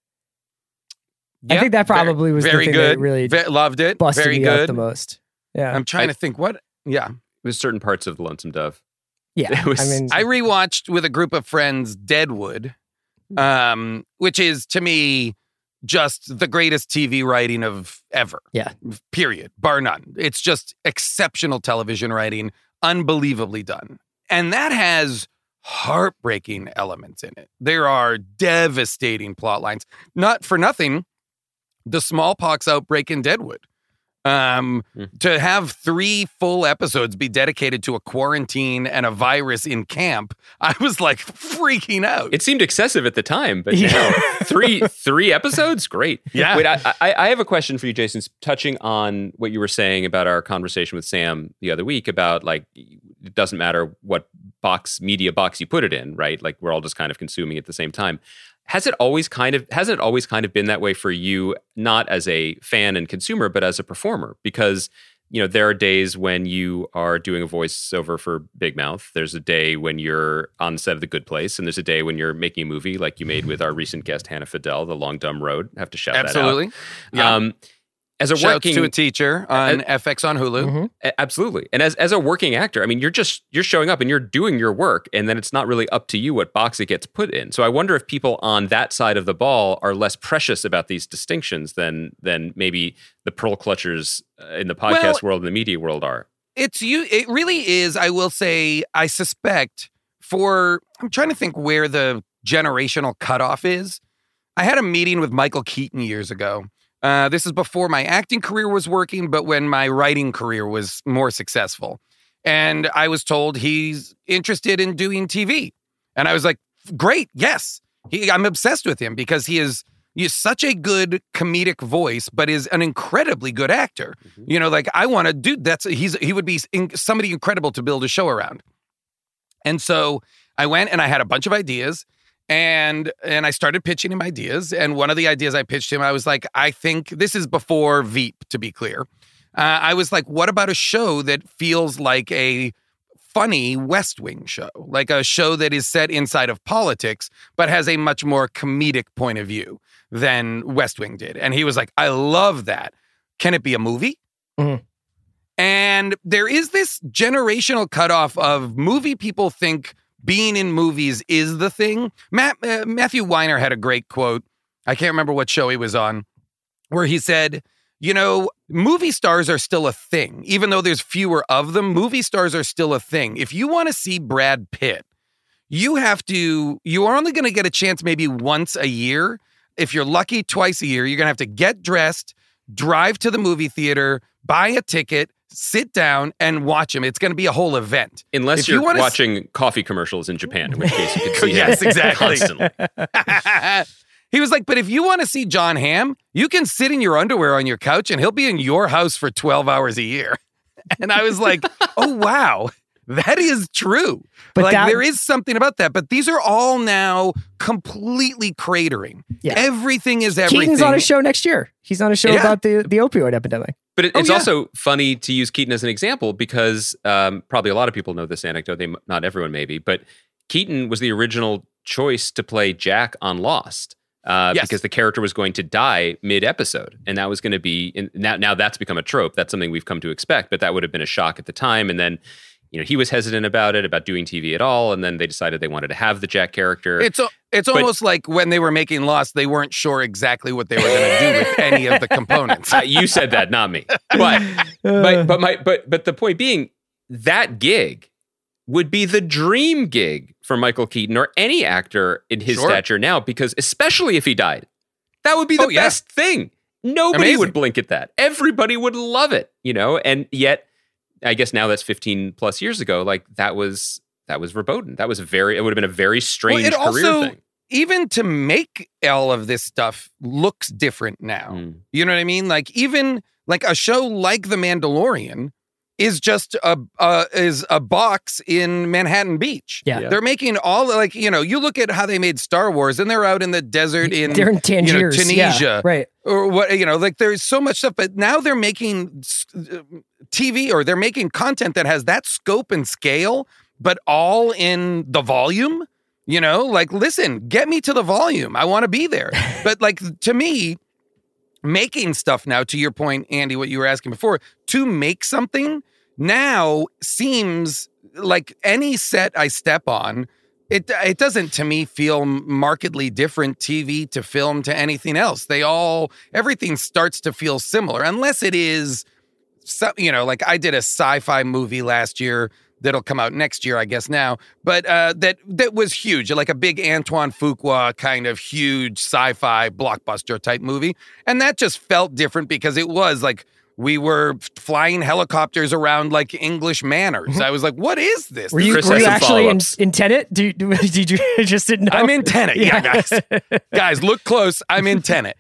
I Yeah, think that very- probably was the very thing good. that really Ve- loved it. busted Very me up good. the most. Yeah. I'm trying I- to think what. Yeah. There's certain parts of The Lonesome Dove. yeah. it was- I mean, I rewatched with a group of friends Deadwood, um, which is to me just the greatest T V writing of ever. Yeah. Period. Bar none. It's just exceptional television writing, unbelievably done. And that has heartbreaking elements in it. There are devastating plot lines. Not for nothing, the smallpox outbreak in Deadwood. Um, Mm. To have three full episodes be dedicated to a quarantine and a virus in camp, I was like freaking out. It seemed excessive at the time, but Yeah. no. three three episodes, great. Yeah. Wait, I, I I have a question for you, Jason. Touching on what you were saying about our conversation with Sam the other week about like it doesn't matter what box media box you put it in, right? Like we're all just kind of consuming at the same time. Has it always kind of hasn't it always kind of been that way for you, not as a fan and consumer, but as a performer? Because you know there are days when you are doing a voiceover for Big Mouth. There's a day when you're on the set of The Good Place, and there's a day when you're making a movie like you made with our recent guest Hannah Fidel, The Long Dumb Road. I have to shout Absolutely. that out. Um, as a Shouts working to a teacher on Uh, F X on Hulu. mhm. A- Absolutely. And as as a working actor, I mean, you're just you're showing up and you're doing your work, and then it's not really up to you what box it gets put in. So I wonder if people on that side of the ball are less precious about these distinctions than than maybe the pearl clutchers uh, in the podcast Well- world and the media world are. It's you. It really is. I will say. I suspect for. I'm trying to think where the generational cutoff is. I had a meeting with Michael Keaton years ago. Uh, this is before my acting career was working, but when my writing career was more successful. And I was told he's interested in doing T V. And I was like, great, yes. He, I'm obsessed with him because he is he is such a good comedic voice, but is an incredibly good actor. Mhm. You know, like I want to do that's he's he would be in, somebody incredible to build a show around. And so I went and I had a bunch of ideas. And and I started pitching him ideas. And one of the ideas I pitched him, I was like, I think this is before Veep, to be clear. Uh, I was like, what about a show that feels like a funny West Wing show, like a show that is set inside of politics, but has a much more comedic point of view than West Wing did. And he was like, I love that. Can it be a movie? Mm-hmm. And there is this generational cutoff of movie people think being in movies is the thing. Matt, uh, Matthew Weiner had a great quote. I can't remember what show he was on, where he said, you know, movie stars are still a thing. Even though there's fewer of them, movie stars are still a thing. If you want to see Brad Pitt, you have to, you are only going to get a chance maybe once a year. If you're lucky, twice a year. You're going to have to get dressed, drive to the movie theater, buy a ticket, sit down and watch him. It's going to be a whole event. Unless if you're you watching s- coffee commercials in Japan, in which case you could see yes, him exactly. constantly. He was like, but if you want to see John Hamm, you can sit in your underwear on your couch and he'll be in your house for twelve hours a year. And I was like, oh, wow, that is true. But like that- there is something about that. But these are all now completely cratering. Yeah. Everything is everything. Keaton's on a show next year. He's on a show Yeah. about the, the opioid epidemic. But it, Oh, it's yeah. also funny to use Keaton as an example because um, probably a lot of people know this anecdote. They, not everyone maybe, but Keaton was the original choice to play Jack on Lost. Uh, Yes. Because the character was going to die mid-episode, and that was going to be in, now. Now that's become a trope. That's something we've come to expect, but that would have been a shock at the time. And then, you know, he was hesitant about it, about doing T V at all, and then they decided they wanted to have the Jack character. It's a, it's But- almost like when they were making Lost, they weren't sure exactly what they were going to do with any of the components. Uh, you said that, not me. But but but my but but the point being, that gig would be the dream gig for Michael Keaton or any actor in his Sure. stature now, because especially if he died, that would be the Oh, yeah. best thing. Nobody Amazing. would blink at that. Everybody would love it, you know. And yet, I guess now that's fifteen plus years ago. Like that was that was verboten. That was very. It would have been a very strange it career also- thing. Even to make all of this stuff looks different now. Mm. You know what I mean? Like even like a show like The Mandalorian is just a uh, is a box in Manhattan Beach. Yeah. Yeah. They're making all like, you know, you look at how they made Star Wars and they're out in the desert in They're in you know, Tangiers. Tunisia. Yeah, right. Or what, you know, like there's so much stuff, but now they're making uh, T V or they're making content that has that scope and scale, but all in the volume, you know, like, listen, get me to the volume. I want to be there. But like, to me, making stuff now, to your point, Andy, what you were asking before, to make something now seems like any set I step on, It it doesn't, to me, feel markedly different T V to film to anything else. They all, everything starts to feel similar, unless it is, so, you know, like I did a sci-fi movie last year that'll come out next year, I guess now, but uh, that that was huge, like a big Antoine Fuqua kind of huge sci-fi blockbuster type movie. And that just felt different because it was like, we were flying helicopters around like English manors. I was like, what is this? Were you, Chris were has you some actually in, follow-ups. in Tenet? Do, do, did you just didn't know? I'm in Tenet. Yeah, guys. Guys, look close. I'm in Tenet.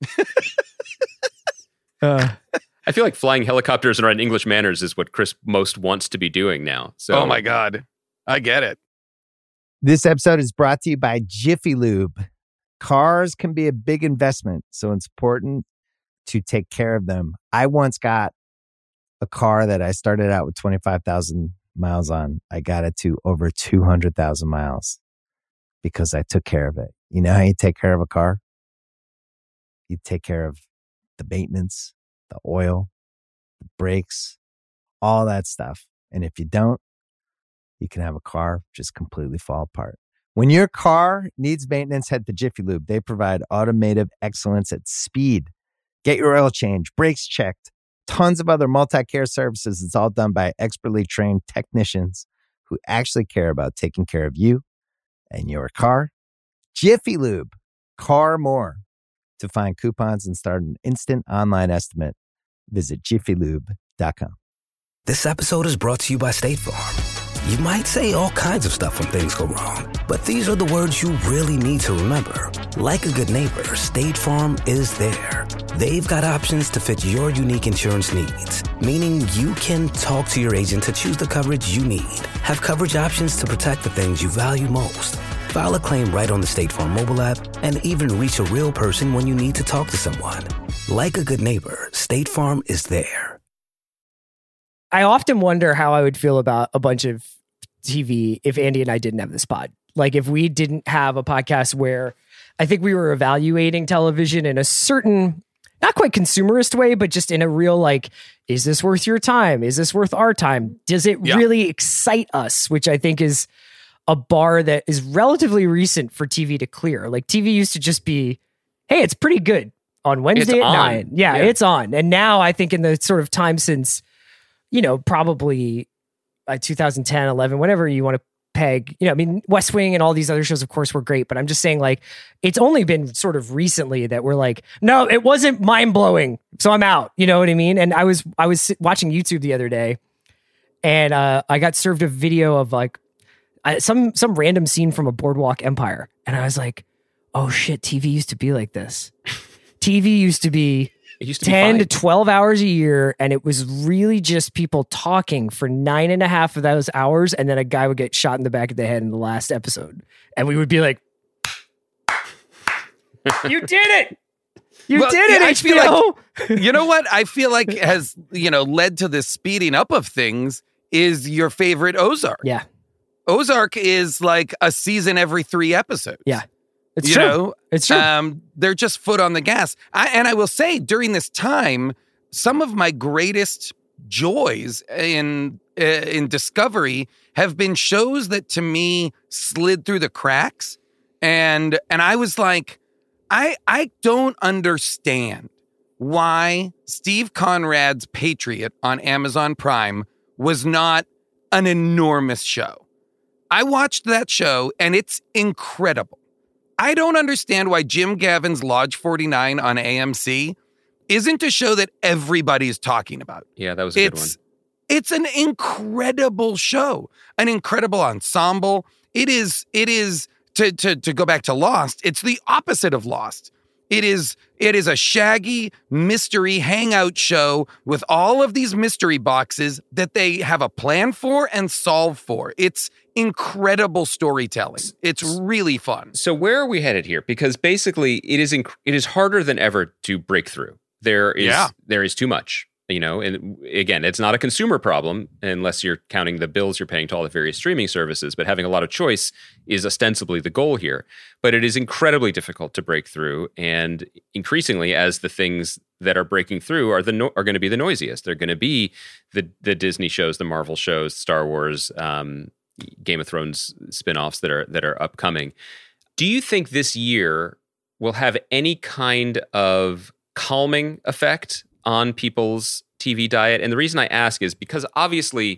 Uh, I feel like flying helicopters around English manors is what Chris most wants to be doing now. So, Oh my God. I get it. This episode is brought to you by Jiffy Lube. Cars can be a big investment, so it's important to take care of them. I once got a car that I started out with twenty-five thousand miles on. I got it to over two hundred thousand miles because I took care of it. You know how you take care of a car? You take care of the maintenance, the oil, the brakes, all that stuff. And if you don't, you can have a car just completely fall apart. When your car needs maintenance, head to Jiffy Lube. They provide automotive excellence at speed. Get your oil change, brakes checked, tons of other multi-care services. It's all done by expertly trained technicians who actually care about taking care of you and your car. Jiffy Lube, car more. To find coupons and start an instant online estimate, visit jiffy lube dot com. This episode is brought to you by State Farm. You might say all kinds of stuff when things go wrong, but these are the words you really need to remember. Like a good neighbor, State Farm is there. They've got options to fit your unique insurance needs, meaning you can talk to your agent to choose the coverage you need. Have coverage options to protect the things you value most. File a claim right on the State Farm mobile app and even reach a real person when you need to talk to someone. Like a good neighbor, State Farm is there. I often wonder how I would feel about a bunch of T V if Andy and I didn't have this pod. Like if we didn't have a podcast where I think we were evaluating television in a certain, not quite consumerist way, but just in a real like, is this worth your time? Is this worth our time? Does it Yeah. really excite us? Which I think is a bar that is relatively recent for T V to clear. Like T V used to just be, hey, it's pretty good on Wednesday It's at on. nine. Yeah, Yeah. it's on. And now I think in the sort of time since, you know, probably uh, two thousand ten, eleven, whatever you want to peg, you know, I mean, West Wing and all these other shows, of course, were great, but I'm just saying like, it's only been sort of recently that we're like, no, it wasn't mind blowing. So I'm out. You know what I mean? And I was, I was watching YouTube the other day and uh, I got served a video of like I, some, some random scene from a Boardwalk Empire. And I was like, oh shit, T V used to be like this. T V used to be It used to be ten to fine. twelve hours a year, and it was really just people talking for nine and a half of those hours, and then a guy would get shot in the back of the head in the last episode. And we would be like, you did it! You Well, did it, I H B feel O! like- You know what I feel like has, you know, led to this speeding up of things is your favorite Ozark. Yeah, Ozark is like a season every three episodes. yeah. It's you true. know, It's true. Um, they're just foot on the gas. I, and I will say, during this time, some of my greatest joys in uh, in Discovery have been shows that to me slid through the cracks, and and I was like, I I don't understand why Steve Conrad's Patriot on Amazon Prime was not an enormous show. I watched that show, and it's incredible. I don't understand why Jim Gavin's Lodge forty-nine on A M C isn't a show that everybody's talking about. Yeah, that was a good one. It's it's an incredible show, an incredible ensemble. It is it is to to to go back to Lost. It's the opposite of Lost. It is it is a shaggy mystery hangout show with all of these mystery boxes that they have a plan for and solve for. It's incredible storytelling. It's really fun. So where are we headed here? Because basically, it is inc- it is harder than ever to break through. There is Yeah. there is too much, you know. And again, it's not a consumer problem unless you're counting the bills you're paying to all the various streaming services. But having a lot of choice is ostensibly the goal here. But it is incredibly difficult to break through, and increasingly, as the things that are breaking through are the no- are going to be the noisiest. They're going to be the the Disney shows, the Marvel shows, Star Wars. Um, Game of Thrones spinoffs that are that are upcoming. Do you think this year will have any kind of calming effect on people's T V diet? And the reason I ask is because obviously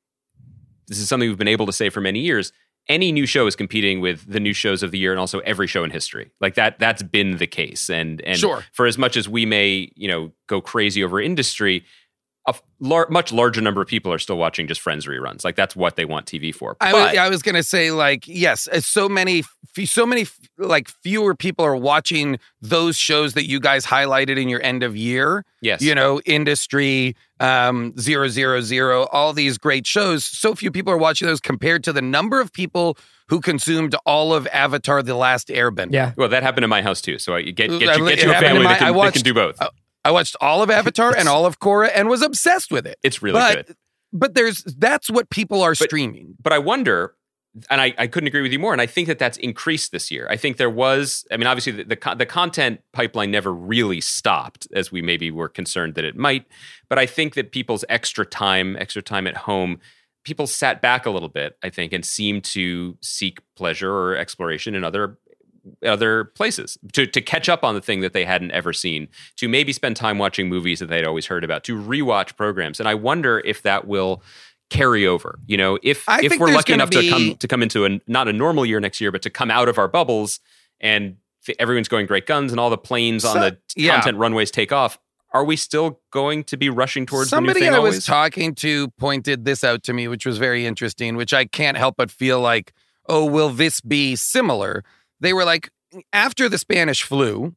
this is something we've been able to say for many years. Any new show is competing with the new shows of the year and also every show in history. Like that that's been the case. And and Sure. for as much as we may, you know, go crazy over industry, a lar- much larger number of people are still watching just Friends reruns. Like that's what they want T V for. I But- was, I was going to say, like, yes, uh, so many, f- so many, f- like, fewer people are watching those shows that you guys highlighted in your end of year. Yes. You know, Industry, um, Zero Zero Zero, all these great shows. So few people are watching those compared to the number of people who consumed all of Avatar: The Last Airbender. yeah. Well, that happened in my house too. So I get get you, It get you a happened family in my- that, can, I that watched- can do both. uh, I watched all of Avatar and all of Korra and was obsessed with it. It's really but, good. But there's that's what people are But- streaming. But I wonder, and I, I couldn't agree with you more. And I think that that's increased this year. I think there was, I mean, obviously the, the, con- the content pipeline never really stopped as we maybe were concerned that it might. But I think that people's extra time, extra time at home, people sat back a little bit, I think, and seemed to seek pleasure or exploration in other other places to to catch up on the thing that they hadn't ever seen, to maybe spend time watching movies that they'd always heard about, to rewatch programs. And I wonder if that will carry over. You know, if I if think we're there's lucky gonna enough to be- come to come into a not a normal year next year, but to come out of our bubbles and th- everyone's going great guns and all the planes on So- the yeah. content runways take off. Are we still going to be rushing towards Somebody the new thing I always? was talking to pointed this out to me, which was very interesting, which I can't help but feel like, oh, will this be similar? They were like, after the Spanish flu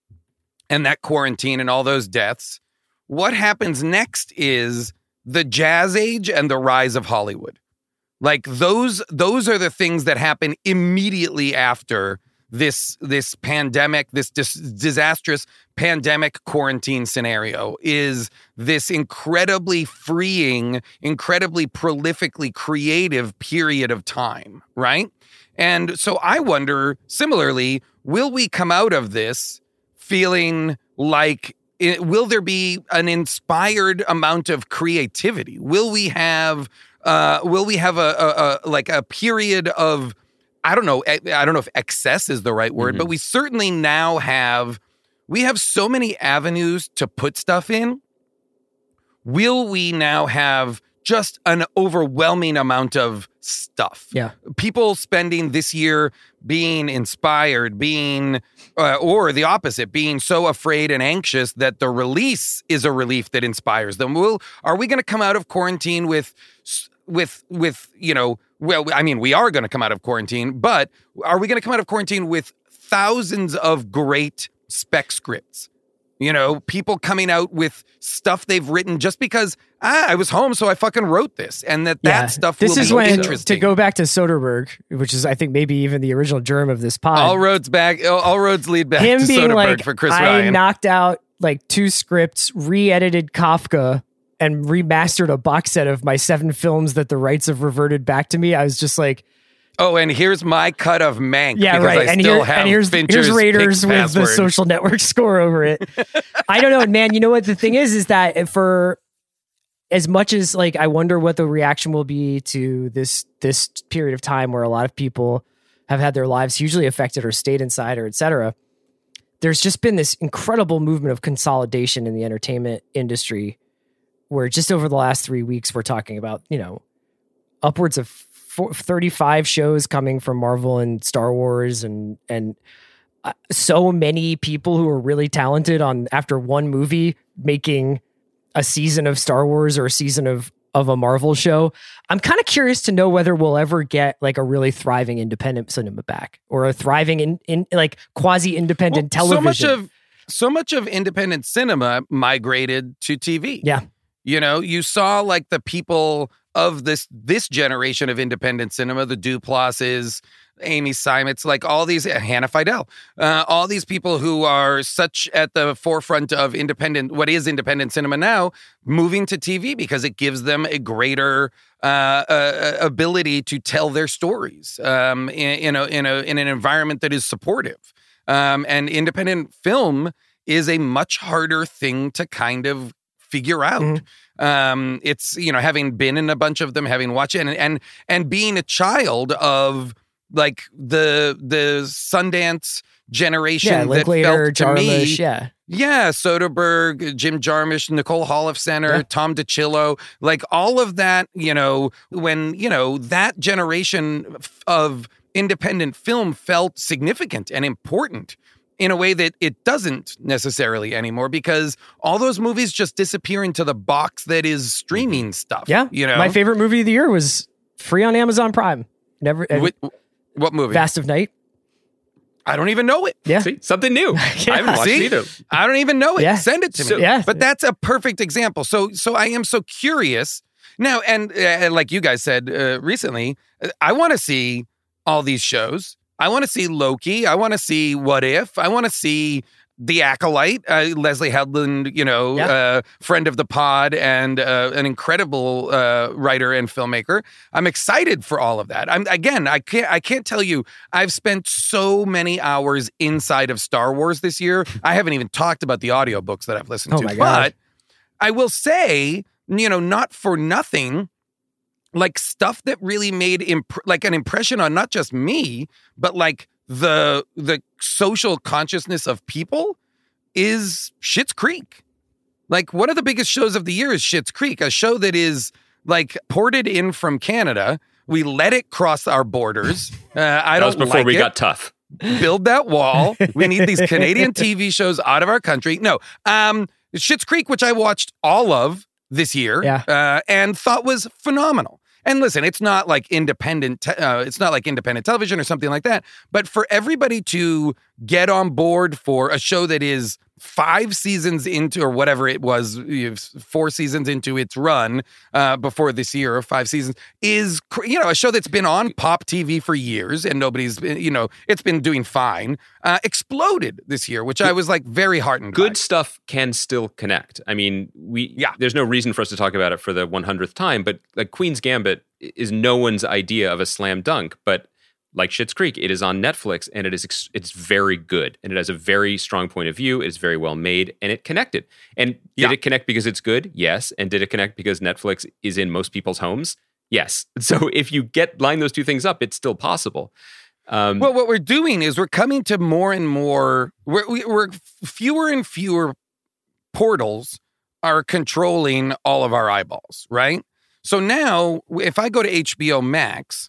and that quarantine and all those deaths, what happens next is the jazz age and the rise of Hollywood. Like those those are the things that happen immediately after this this pandemic, this dis- disastrous pandemic quarantine scenario, is this incredibly freeing, incredibly prolifically creative period of time, right? And so I wonder, similarly, will we come out of this feeling like, it, will there be an inspired amount of creativity? Will we have, uh, will we have a, a, a like a period of, I don't know, I don't know if excess is the right word, mm-hmm. but we certainly now have, we have so many avenues to put stuff in. Will we now have just an overwhelming amount of stuff? Yeah. People spending this year being inspired, being, uh, or the opposite, being so afraid and anxious that the release is a relief that inspires them. Will, are we going to come out of quarantine with, with, with, you know, well, I mean, we are going to come out of quarantine, but are we going to come out of quarantine with thousands of great spec scripts? You know, people coming out with stuff they've written just because, ah, I was home, so I fucking wrote this. And that yeah. that stuff this will is be when, interesting. To go back to Soderbergh, which is, I think, maybe even the original germ of this pod. All roads back, all roads lead back Him to being Soderbergh like, for Chris I Ryan. knocked out like two scripts, re-edited Kafka, and remastered a box set of my seven films that the rights have reverted back to me. I was just like, oh, and here's my cut of Mank. Yeah, because right. I and, still here, have and here's, Fincher's here's Raiders pick with password. the Social Network score over it. I don't know, man. You know what the thing is, is that for as much as like, I wonder what the reaction will be to this, this period of time where a lot of people have had their lives hugely affected or stayed inside or et cetera. There's just been this incredible movement of consolidation in the entertainment industry where just over the last three weeks, we're talking about, you know, upwards of four, thirty-five shows coming from Marvel and Star Wars, and, and uh, so many people who are really talented on after one movie making a season of Star Wars or a season of, of a Marvel show. I'm kind of curious to know whether we'll ever get like a really thriving independent cinema back, or a thriving in, in like quasi independent well, television. So much of, so much of independent cinema migrated to T V. Yeah. You know, you saw like the people of this this generation of independent cinema, the Duplasses, Amy Simons, like all these, Hannah Fidel, uh, all these people who are such at the forefront of independent, what is independent cinema now, moving to T V because it gives them a greater uh, uh, ability to tell their stories um, in, in, a, in, a, in an environment that is supportive. Um, and independent film is a much harder thing to kind of figure out. Mm-hmm. Um, it's, you know, having been in a bunch of them, having watched it, and and and being a child of like the the Sundance generation yeah, that Linklater, felt to Jarmusch, me, yeah, yeah, Soderbergh, Jim Jarmusch, Nicole Holofcener, yeah. Tom DiCillo, like all of that. You know, when you know that generation of independent film felt significant and important in a way that it doesn't necessarily anymore, because all those movies just disappear into the box that is streaming stuff. Yeah. You know, my favorite movie of the year was free on Amazon Prime. Never. What, what movie? Vast of Night. I don't even know it. Yeah. See, something new. yeah. I haven't watched See? it either. I don't even know it. Yeah. Send it to So, me. Yeah. But that's a perfect example. So, so I am so curious now. And uh, like you guys said uh, recently, I want to see all these shows. I want to see Loki. I want to see What If. I want to see The Acolyte. Uh, Leslie Headland, you know, yeah. uh, friend of the pod and uh, an incredible uh, writer and filmmaker. I'm excited for all of that. I'm again, I can't, I can't tell you. I've spent so many hours inside of Star Wars this year. I haven't even talked about the audiobooks that I've listened oh to. My God. But I will say, you know, not for nothing, like stuff that really made imp- like an impression on not just me, but like the the social consciousness of people is Schitt's Creek. Like one of the biggest shows of the year is Schitt's Creek, a show that is like ported in from Canada. We let it cross our borders. Uh, I that don't was before like we it. got tough. Build that wall. We need these Canadian T V shows out of our country. No, um, Schitt's Creek, which I watched all of this year, yeah. uh, and thought was phenomenal. And listen, it's not like independent, te- uh, it's not like independent television or something like that. But for everybody to get on board for a show that is five seasons into, or whatever it was, you know, four seasons into its run uh, before this year, or five seasons, is, you know, a show that's been on Pop T V for years and nobody's, been, you know, it's been doing fine, uh, exploded this year, which I was like very heartened Good by. stuff can still connect. I mean, we Yeah. there's no reason for us to talk about it for the one hundredth time, but like Queen's Gambit is no one's idea of a slam dunk, but like Schitt's Creek, it is on Netflix, and it is ex- it's very good, and it has a very strong point of view. It is very well made, and it connected. And Yeah. did it connect because it's good? Yes. And did it connect because Netflix is in most people's homes? Yes. So if you get line those two things up, it's still possible. Um, Well, what we're doing is we're coming to more and more, we're, we- we're fewer and fewer portals are controlling all of our eyeballs, right? So now, if I go to H B O Max,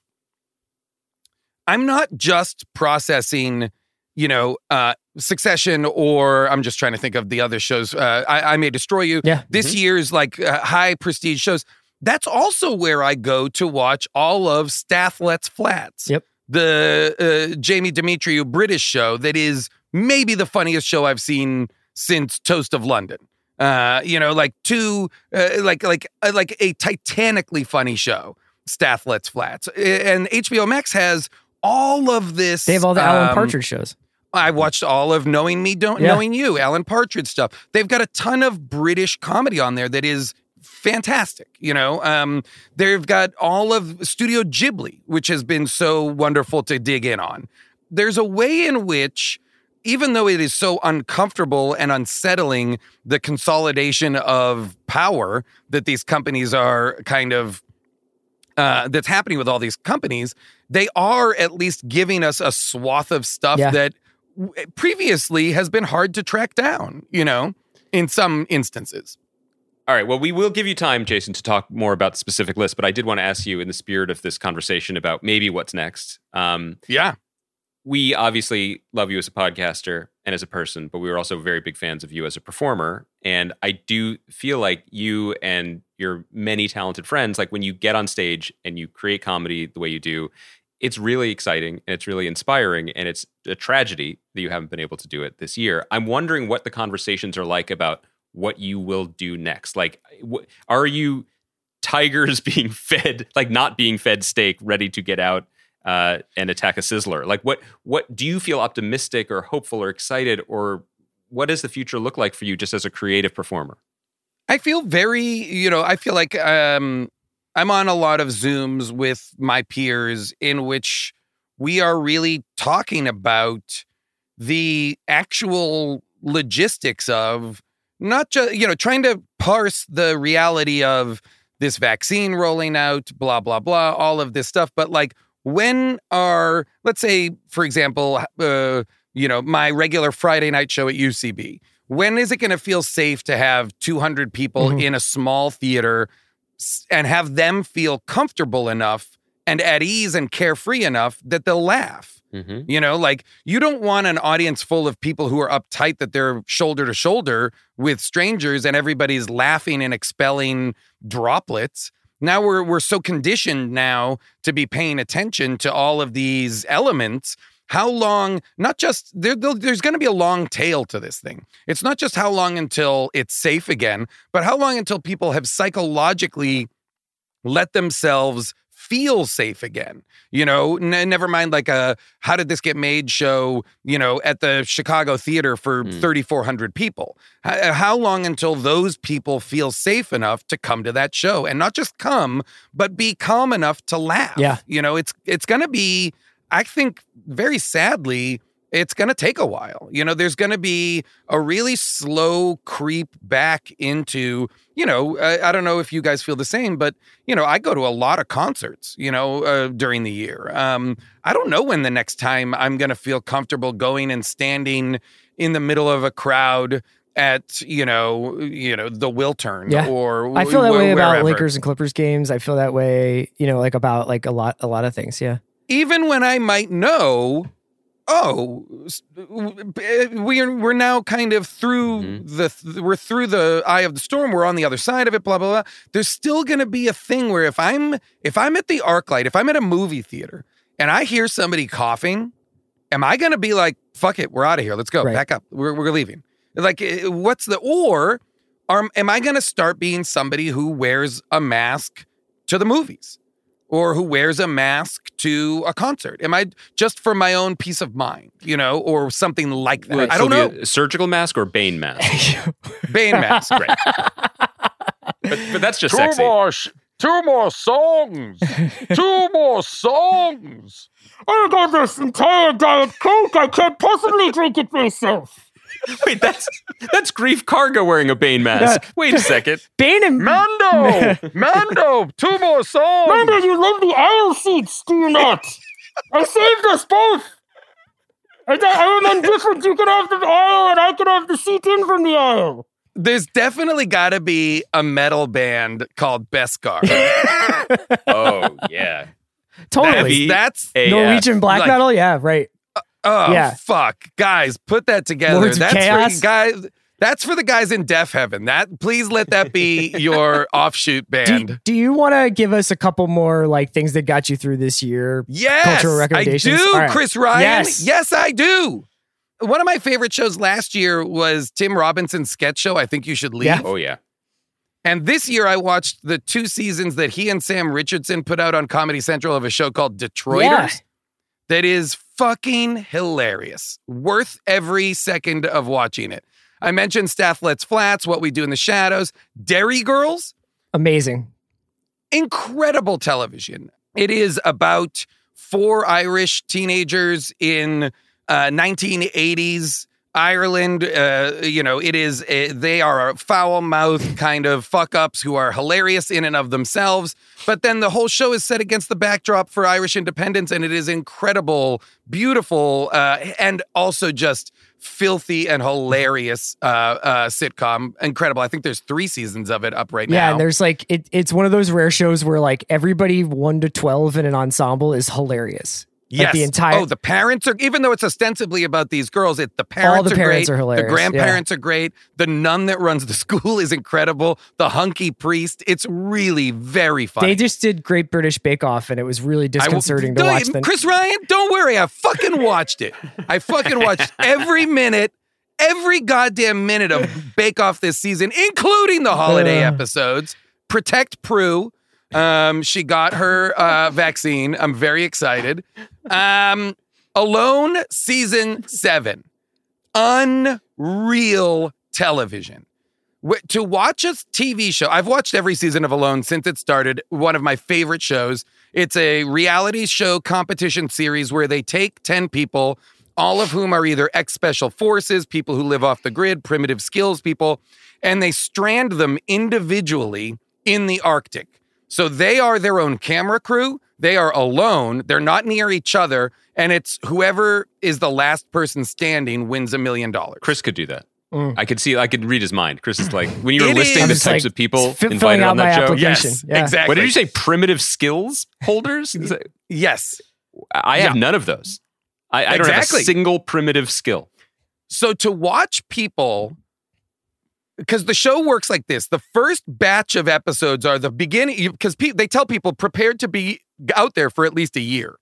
I'm not just processing, you know, uh, Succession, or I'm just trying to think of the other shows. Uh, I, I May Destroy You. Yeah. This year's like uh, high prestige shows. That's also where I go to watch all of Stathlet's Flats. Yep. The uh, Jamie Demetriou British show that is maybe the funniest show I've seen since Toast of London. Uh, you know, like two, uh, like like uh, like a titanically funny show, Stathlet's Flats, and H B O Max has all of this. They have all the Alan um, Partridge shows. I watched all of Knowing Me, Don't Yeah. Knowing You, Alan Partridge stuff. They've got a ton of British comedy on there that is fantastic. You know, um, they've got all of Studio Ghibli, which has been so wonderful to dig in on. There's a way in which, even though it is so uncomfortable and unsettling, the consolidation of power that these companies are kind of Uh, that's happening with all these companies, they are at least giving us a swath of stuff Yeah. that w- previously has been hard to track down, you know, in some instances. All right. Well, we will give you time, Jason, to talk more about the specific list, but I did want to ask you, in the spirit of this conversation about maybe what's next. Um, Yeah. we obviously love you as a podcaster and as a person, but we were also very big fans of you as a performer. And I do feel like you and your many talented friends, like when you get on stage and you create comedy the way you do, it's really exciting and it's really inspiring, and it's a tragedy that you haven't been able to do it this year. I'm wondering what the conversations are like about what you will do next. Like, wh- are you tigers being fed, like not being fed steak, ready to get out Uh, and attack a sizzler? Like, what what do you feel optimistic or hopeful or excited, or what does the future look like for you just as a creative performer? I feel very, you know, I feel like um, I'm on a lot of Zooms with my peers in which we are really talking about the actual logistics of not just, you know, trying to parse the reality of this vaccine rolling out, blah, blah, blah, all of this stuff. But like, when are, let's say, for example, uh, you know, my regular Friday night show at U C B, when is it going to feel safe to have two hundred people Mhm. in a small theater s- and have them feel comfortable enough and at ease and carefree enough that they'll laugh? Mm-hmm. You know, like, you don't want an audience full of people who are uptight that they're shoulder to shoulder with strangers and everybody's laughing and expelling droplets. Now we're we're so conditioned now to be paying attention to all of these elements. How long, not just, there, there's going to be a long tail to this thing. It's not just how long until it's safe again, but how long until people have psychologically let themselves feel safe again. You know, n- never mind like a How Did This Get Made show, you know, at the Chicago Theater for Mm. thirty-four hundred people. H- how long until those people feel safe enough to come to that show, and not just come, but be calm enough to laugh? Yeah. You know, it's it's going to be, I think, very sadly, it's going to take a while. You know, there's going to be a really slow creep back into, you know, I, I don't know if you guys feel the same, but, you know, I go to a lot of concerts, you know, uh, during the year. Um, I don't know when the next time I'm going to feel comfortable going and standing in the middle of a crowd at, you know, you know, the Wiltern Yeah. or I feel that wh- way about wherever. Lakers and Clippers games. I feel that way, you know, like about like a lot, a lot of things. Yeah. Even when I might know, oh, s- w- we're we're now kind of through Mhm. the th- we're through the eye of the storm. We're on the other side of it. Blah blah blah. There's still going to be a thing where if I'm if I'm at the ArcLight, if I'm at a movie theater and I hear somebody coughing, am I going to be like, "Fuck it, we're out of here. Let's go, Right. back up. We're we're leaving." Like, eh, what's the, or are, am I going to start being somebody who wears a mask to the movies or who wears a mask to a concert? Am I just for my own peace of mind, you know, or something like that? Would it I don't still know. be a surgical mask or Bane mask? Bane mask. Great. but, but that's just Two sexy. more, sh- two more songs. Two more songs. I got this entire Diet Coke. I can't possibly drink it myself. Wait, that's that's Grief Karga wearing a Bane mask. Yeah. Wait a second. Bane and Mando! Mando! Two more songs! Mando, you love the aisle seats, do you not? I saved us both. I, I am indifferent. You can have the aisle and I can have the seat in from the aisle. There's definitely got to be a metal band called Beskar. Oh, yeah. Totally. That's, that's A F. Norwegian black Like- metal? Yeah, right. oh, Yeah. fuck. Guys, put that together. Lords of That's Chaos? for guys. That's for the guys in Deaf Heaven. That please let that be your offshoot Do, band. do you want to give us a couple more like things that got you through this year? Yes, Cultural I recommendations? do, All right. Chris Ryan. Yes. Yes, I do. One of my favorite shows last year was Tim Robinson's sketch show, I Think You Should Leave. Yeah. Oh, yeah. And this year I watched the two seasons that he and Sam Richardson put out on Comedy Central of a show called Detroiters. Yeah. That is fucking hilarious. Worth every second of watching it. I mentioned Staff Let's Flats, What We Do in the Shadows, Derry Girls. Amazing. Incredible television. It is about four Irish teenagers in uh, nineteen eighties Ireland. Uh, you know, it is, a, they are foul-mouthed kind of fuck-ups who are hilarious in and of themselves. But then the whole show is set against the backdrop for Irish independence, and it is incredible, beautiful, uh, and also just filthy and hilarious uh, uh, sitcom. Incredible. I think there's three seasons of it up right Yeah, now. and there's like it, it's one of those rare shows where like everybody one to twelve in an ensemble is hilarious. Like Yes. the entire Oh, the parents are, even though it's ostensibly about these girls, it the parents the are parents great. are hilarious, The grandparents are great. The nun that runs the school is incredible. The hunky priest. It's really very funny. they just did Great British Bake Off and it was really I w- disconcerting to Don't- watch them. Chris Ryan, don't worry. I fucking watched it. I fucking watched every minute, every goddamn minute of Bake Off this season, including the holiday Uh. episodes. Protect Prue. Um, she got her uh, vaccine. I'm very excited. Um, Alone season seven. Unreal television. W- to watch a T V show, I've watched every season of Alone since it started. One of my favorite shows. It's a reality show competition series where they take ten people, all of whom are either ex-special forces, people who live off the grid, primitive skills people, and they strand them individually in the Arctic. So they are their own camera crew. They are alone. They're not near each other. And it's whoever is the last person standing wins a million dollars. Chris could do that. Mm. I could see, I could read his mind. Chris is like, when you were It listing is. the Just, types like, of people fi- filling invited out on my that show. application. Yes, Yeah. exactly. What did you say? Primitive skills holders? Is that- Yes. I have Yeah. none of those. I, I don't Exactly. have a single primitive skill. So to watch people, because the show works like this, the first batch of episodes are the beginning, because pe- they tell people prepared to be out there for at least a year.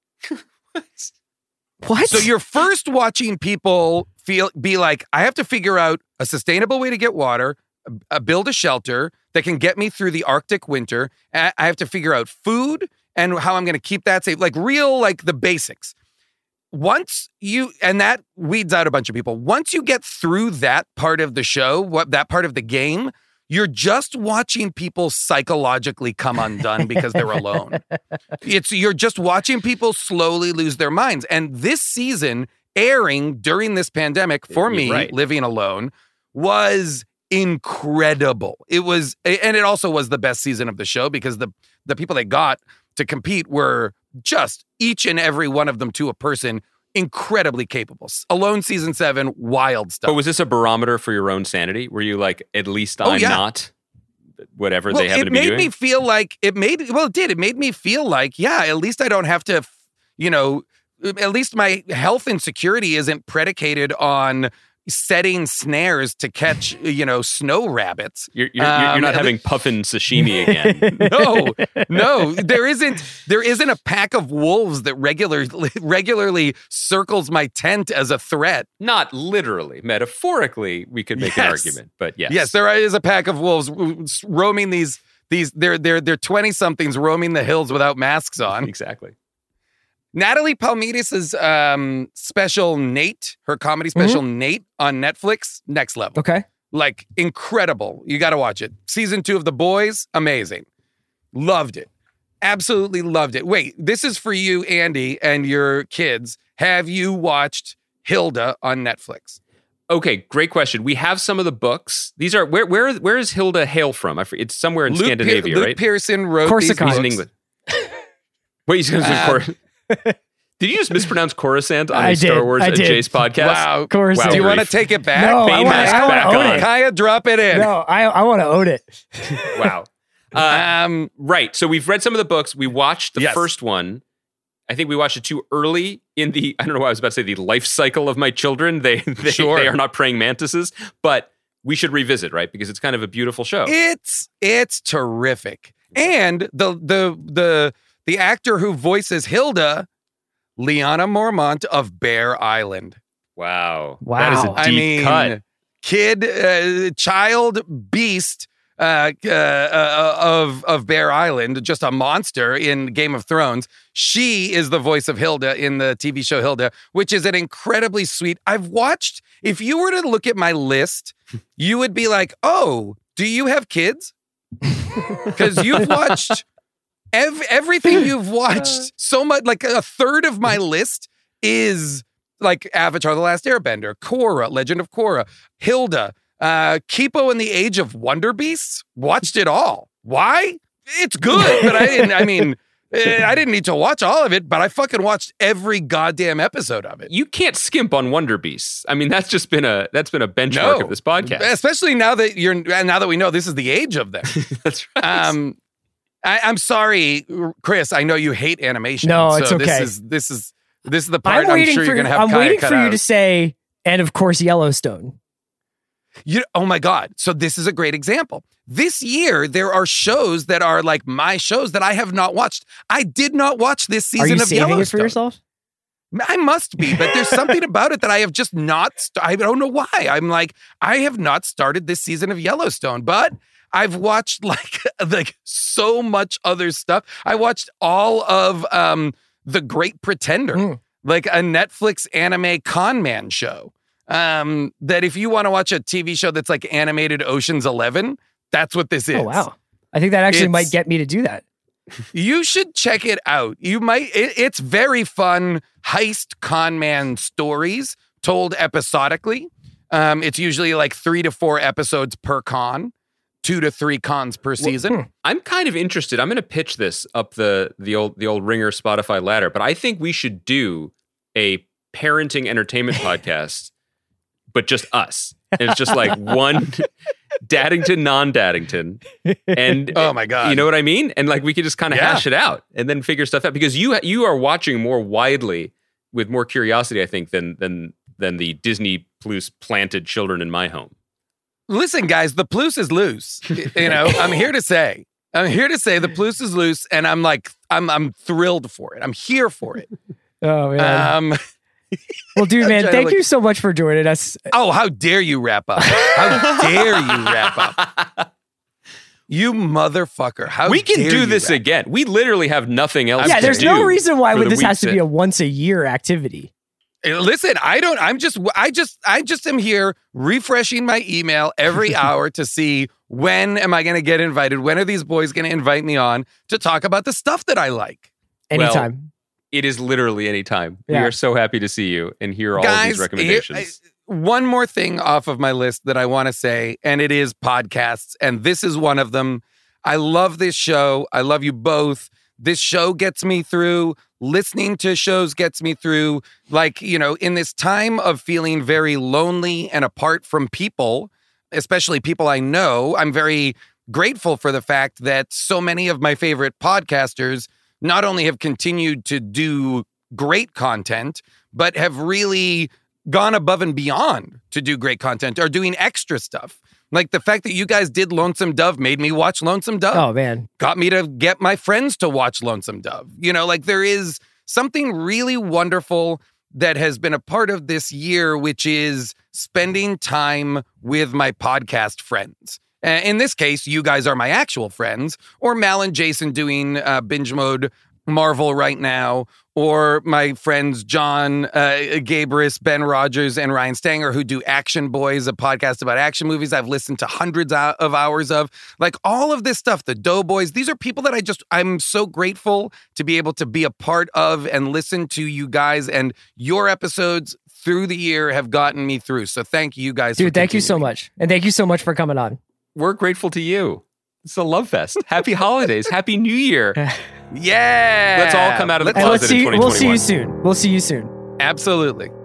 What? So you're first watching people feel be like, I have to figure out a sustainable way to get water, uh, build a shelter that can get me through the Arctic winter. I I have to figure out food and how I'm going to keep that safe, like real, like the basics. Once you, and that weeds out a bunch of people. Once you get through that part of the show, what that part of the game, you're just watching people psychologically come undone because they're alone. It's you're just watching people slowly lose their minds. And this season, airing during this pandemic for me, Right. living alone, was incredible. It was, and it also was the best season of the show because the the people they got to compete were just each and every one of them to a person incredibly capable. Alone season seven, wild stuff. But was this a barometer for your own sanity? Were you like, at least Oh, I'm yeah. not whatever well, they happen it to be made doing? me feel like it made well it did it made me feel like yeah at least I don't have to, you know, at least my health insecurity isn't predicated on setting snares to catch, you know, snow rabbits. You're, you're, Um, you're not having puffin sashimi again. No, no, there isn't. There isn't a pack of wolves that regularly regularly circles my tent as a threat. Not literally, metaphorically, we could make an Yes. argument, but yes, Yes, there is a pack of wolves roaming these these. They're they're they're twenty somethings roaming the hills without masks on. exactly. Natalie Palmidis' um, special Nate, her comedy special Mm-hmm. Nate on Netflix, next level. Okay. Like incredible. You got to watch it. Season two of The Boys, amazing. Loved it. Absolutely loved it. Wait, this is for you, Andy, and your kids. Have you watched Hilda on Netflix? Okay, great question. We have some of the books. These are where where where is Hilda hail from? I forget, it's somewhere in Luke Scandinavia, Pe- Luke right? Pearson wrote Corsican. these He's in books. England. Wait, he's going to Uh, Cor- Did you just mispronounce Coruscant on I a Star did, Wars I and did. Jace podcast? Wow. Coruscant. Do you want to Grief. take it back? No, I Bane want mask to back own on. it. Kaya, drop it in. No, I, I want to own it. Wow. Uh, Um, right. So we've read some of the books. We watched the Yes. first one. I think we watched it too early in the, I don't know why I was about to say the life cycle of my children. They they, Sure. they are not praying mantises, but we should revisit, right? Because it's kind of a beautiful show. It's it's terrific. And the the the the actor who voices Hilda, Liana Mormont of Bear Island. Wow. Wow. That is a deep I mean, cut. kid, uh, child, beast uh, uh, uh, of of Bear Island, just a monster in Game of Thrones. She is the voice of Hilda in the T V show Hilda, which is an incredibly sweet. I've watched. If you were to look at my list, you would be like, "Oh, do you have kids?" Because you've watched ev- everything you've watched so much. Like a third of my list is like Avatar: The Last Airbender, Korra, Legend of Korra, Hilda, uh, Kipo and the Age of Wonder Beasts. Watched it all. Why? It's good, but I didn't. I mean, eh, I didn't need to watch all of it, but I fucking watched every goddamn episode of it. You can't skimp on Wonder Beasts. I mean, that's just been a that's been a benchmark No. of this podcast. Especially now that you're now that we know this is the age of them. That's right. Um, I, I'm sorry, Chris. I know you hate animation. No, so it's This okay. is this is this is the part I'm I'm, waiting sure for you're you. gonna have. I'm Kaya waiting cut for you out. to say, and of course, Yellowstone. You, oh my God. So this is a great example. This year, there are shows that are like my shows that I have not watched. I did not watch this season Are you of saving Yellowstone. it for yourself? I must be, but there's something about it that I have just not, st- I don't know why. I'm like, I have not started this season of Yellowstone, but I've watched like, like so much other stuff. I watched all of um, The Great Pretender, Mm. like a Netflix anime con man show. Um, that if you want to watch a T V show that's like animated Ocean's Eleven, that's what this is. Oh, wow. I think that actually It's- might get me to do that. You should check it out. You might, it, it's very fun heist con man stories told episodically. Um, it's usually like three to four episodes per con, two to three cons per season. I'm kind of interested. I'm going to pitch this up the the old the old Ringer Spotify ladder, but I think we should do a parenting entertainment podcast, but just us. And it's just like one Daddington, non-Daddington, and Oh my God. you know what I mean? And like we could just kind of Yeah. hash it out and then figure stuff out because you you are watching more widely with more curiosity, I think, than than than the Disney Plus planted children in my home. Listen, guys, the Plus is loose. You know, I'm here to say, I'm here to say the Plus is loose, and I'm like, I'm I'm thrilled for it. I'm here for it. Oh, man. Um, well, dude, I'm man, trying to thank look- you so much for joining us. oh, how dare you wrap up? How dare you wrap up? You motherfucker! How we can dare do you this wrap- again. We literally have nothing else. yeah, to there's do no reason why for would the this has to weeks be a in- once a year activity. Uh, Listen, I don't. I'm just. I just. I just am here refreshing my email every hour to see when am I going to get invited. When are these boys going to invite me on to talk about the stuff that I like? Well, Anytime. It is literally any time. We Yeah. are so happy to see you and hear all of Guys, these recommendations. here- I- one more thing off of my list that I want to say, and it is podcasts, and this is one of them. I love this show. I love you both. This show gets me through. Listening to shows gets me through. Like, you know, in this time of feeling very lonely and apart from people, especially people I know, I'm very grateful for the fact that so many of my favorite podcasters not only have continued to do great content, but have really gone above and beyond to do great content, are doing extra stuff. Like the fact that you guys did Lonesome Dove made me watch Lonesome Dove. Oh, man. Got me to get my friends to watch Lonesome Dove. You know, like there is something really wonderful that has been a part of this year, which is spending time with my podcast friends. Uh, in this case, you guys are my actual friends, or Mal and Jason doing uh, Binge Mode Marvel right now, or my friends John uh, Gabris, Ben Rogers, and Ryan Stanger, who do Action Boys, a podcast about action movies I've listened to hundreds of hours of. Like all of this stuff, the Doughboys, these are people that I just, I'm so grateful to be able to be a part of and listen to you guys, and your episodes through the year have gotten me through. So thank you guys. Dude, for thank you so continuing. much. And thank you so much for coming on. We're grateful to you. It's a love fest. Happy holidays. Happy New Year. Yeah. Let's all come out of the And let's closet in see, twenty we'll twenty-one. see you soon. We'll see you soon. Absolutely.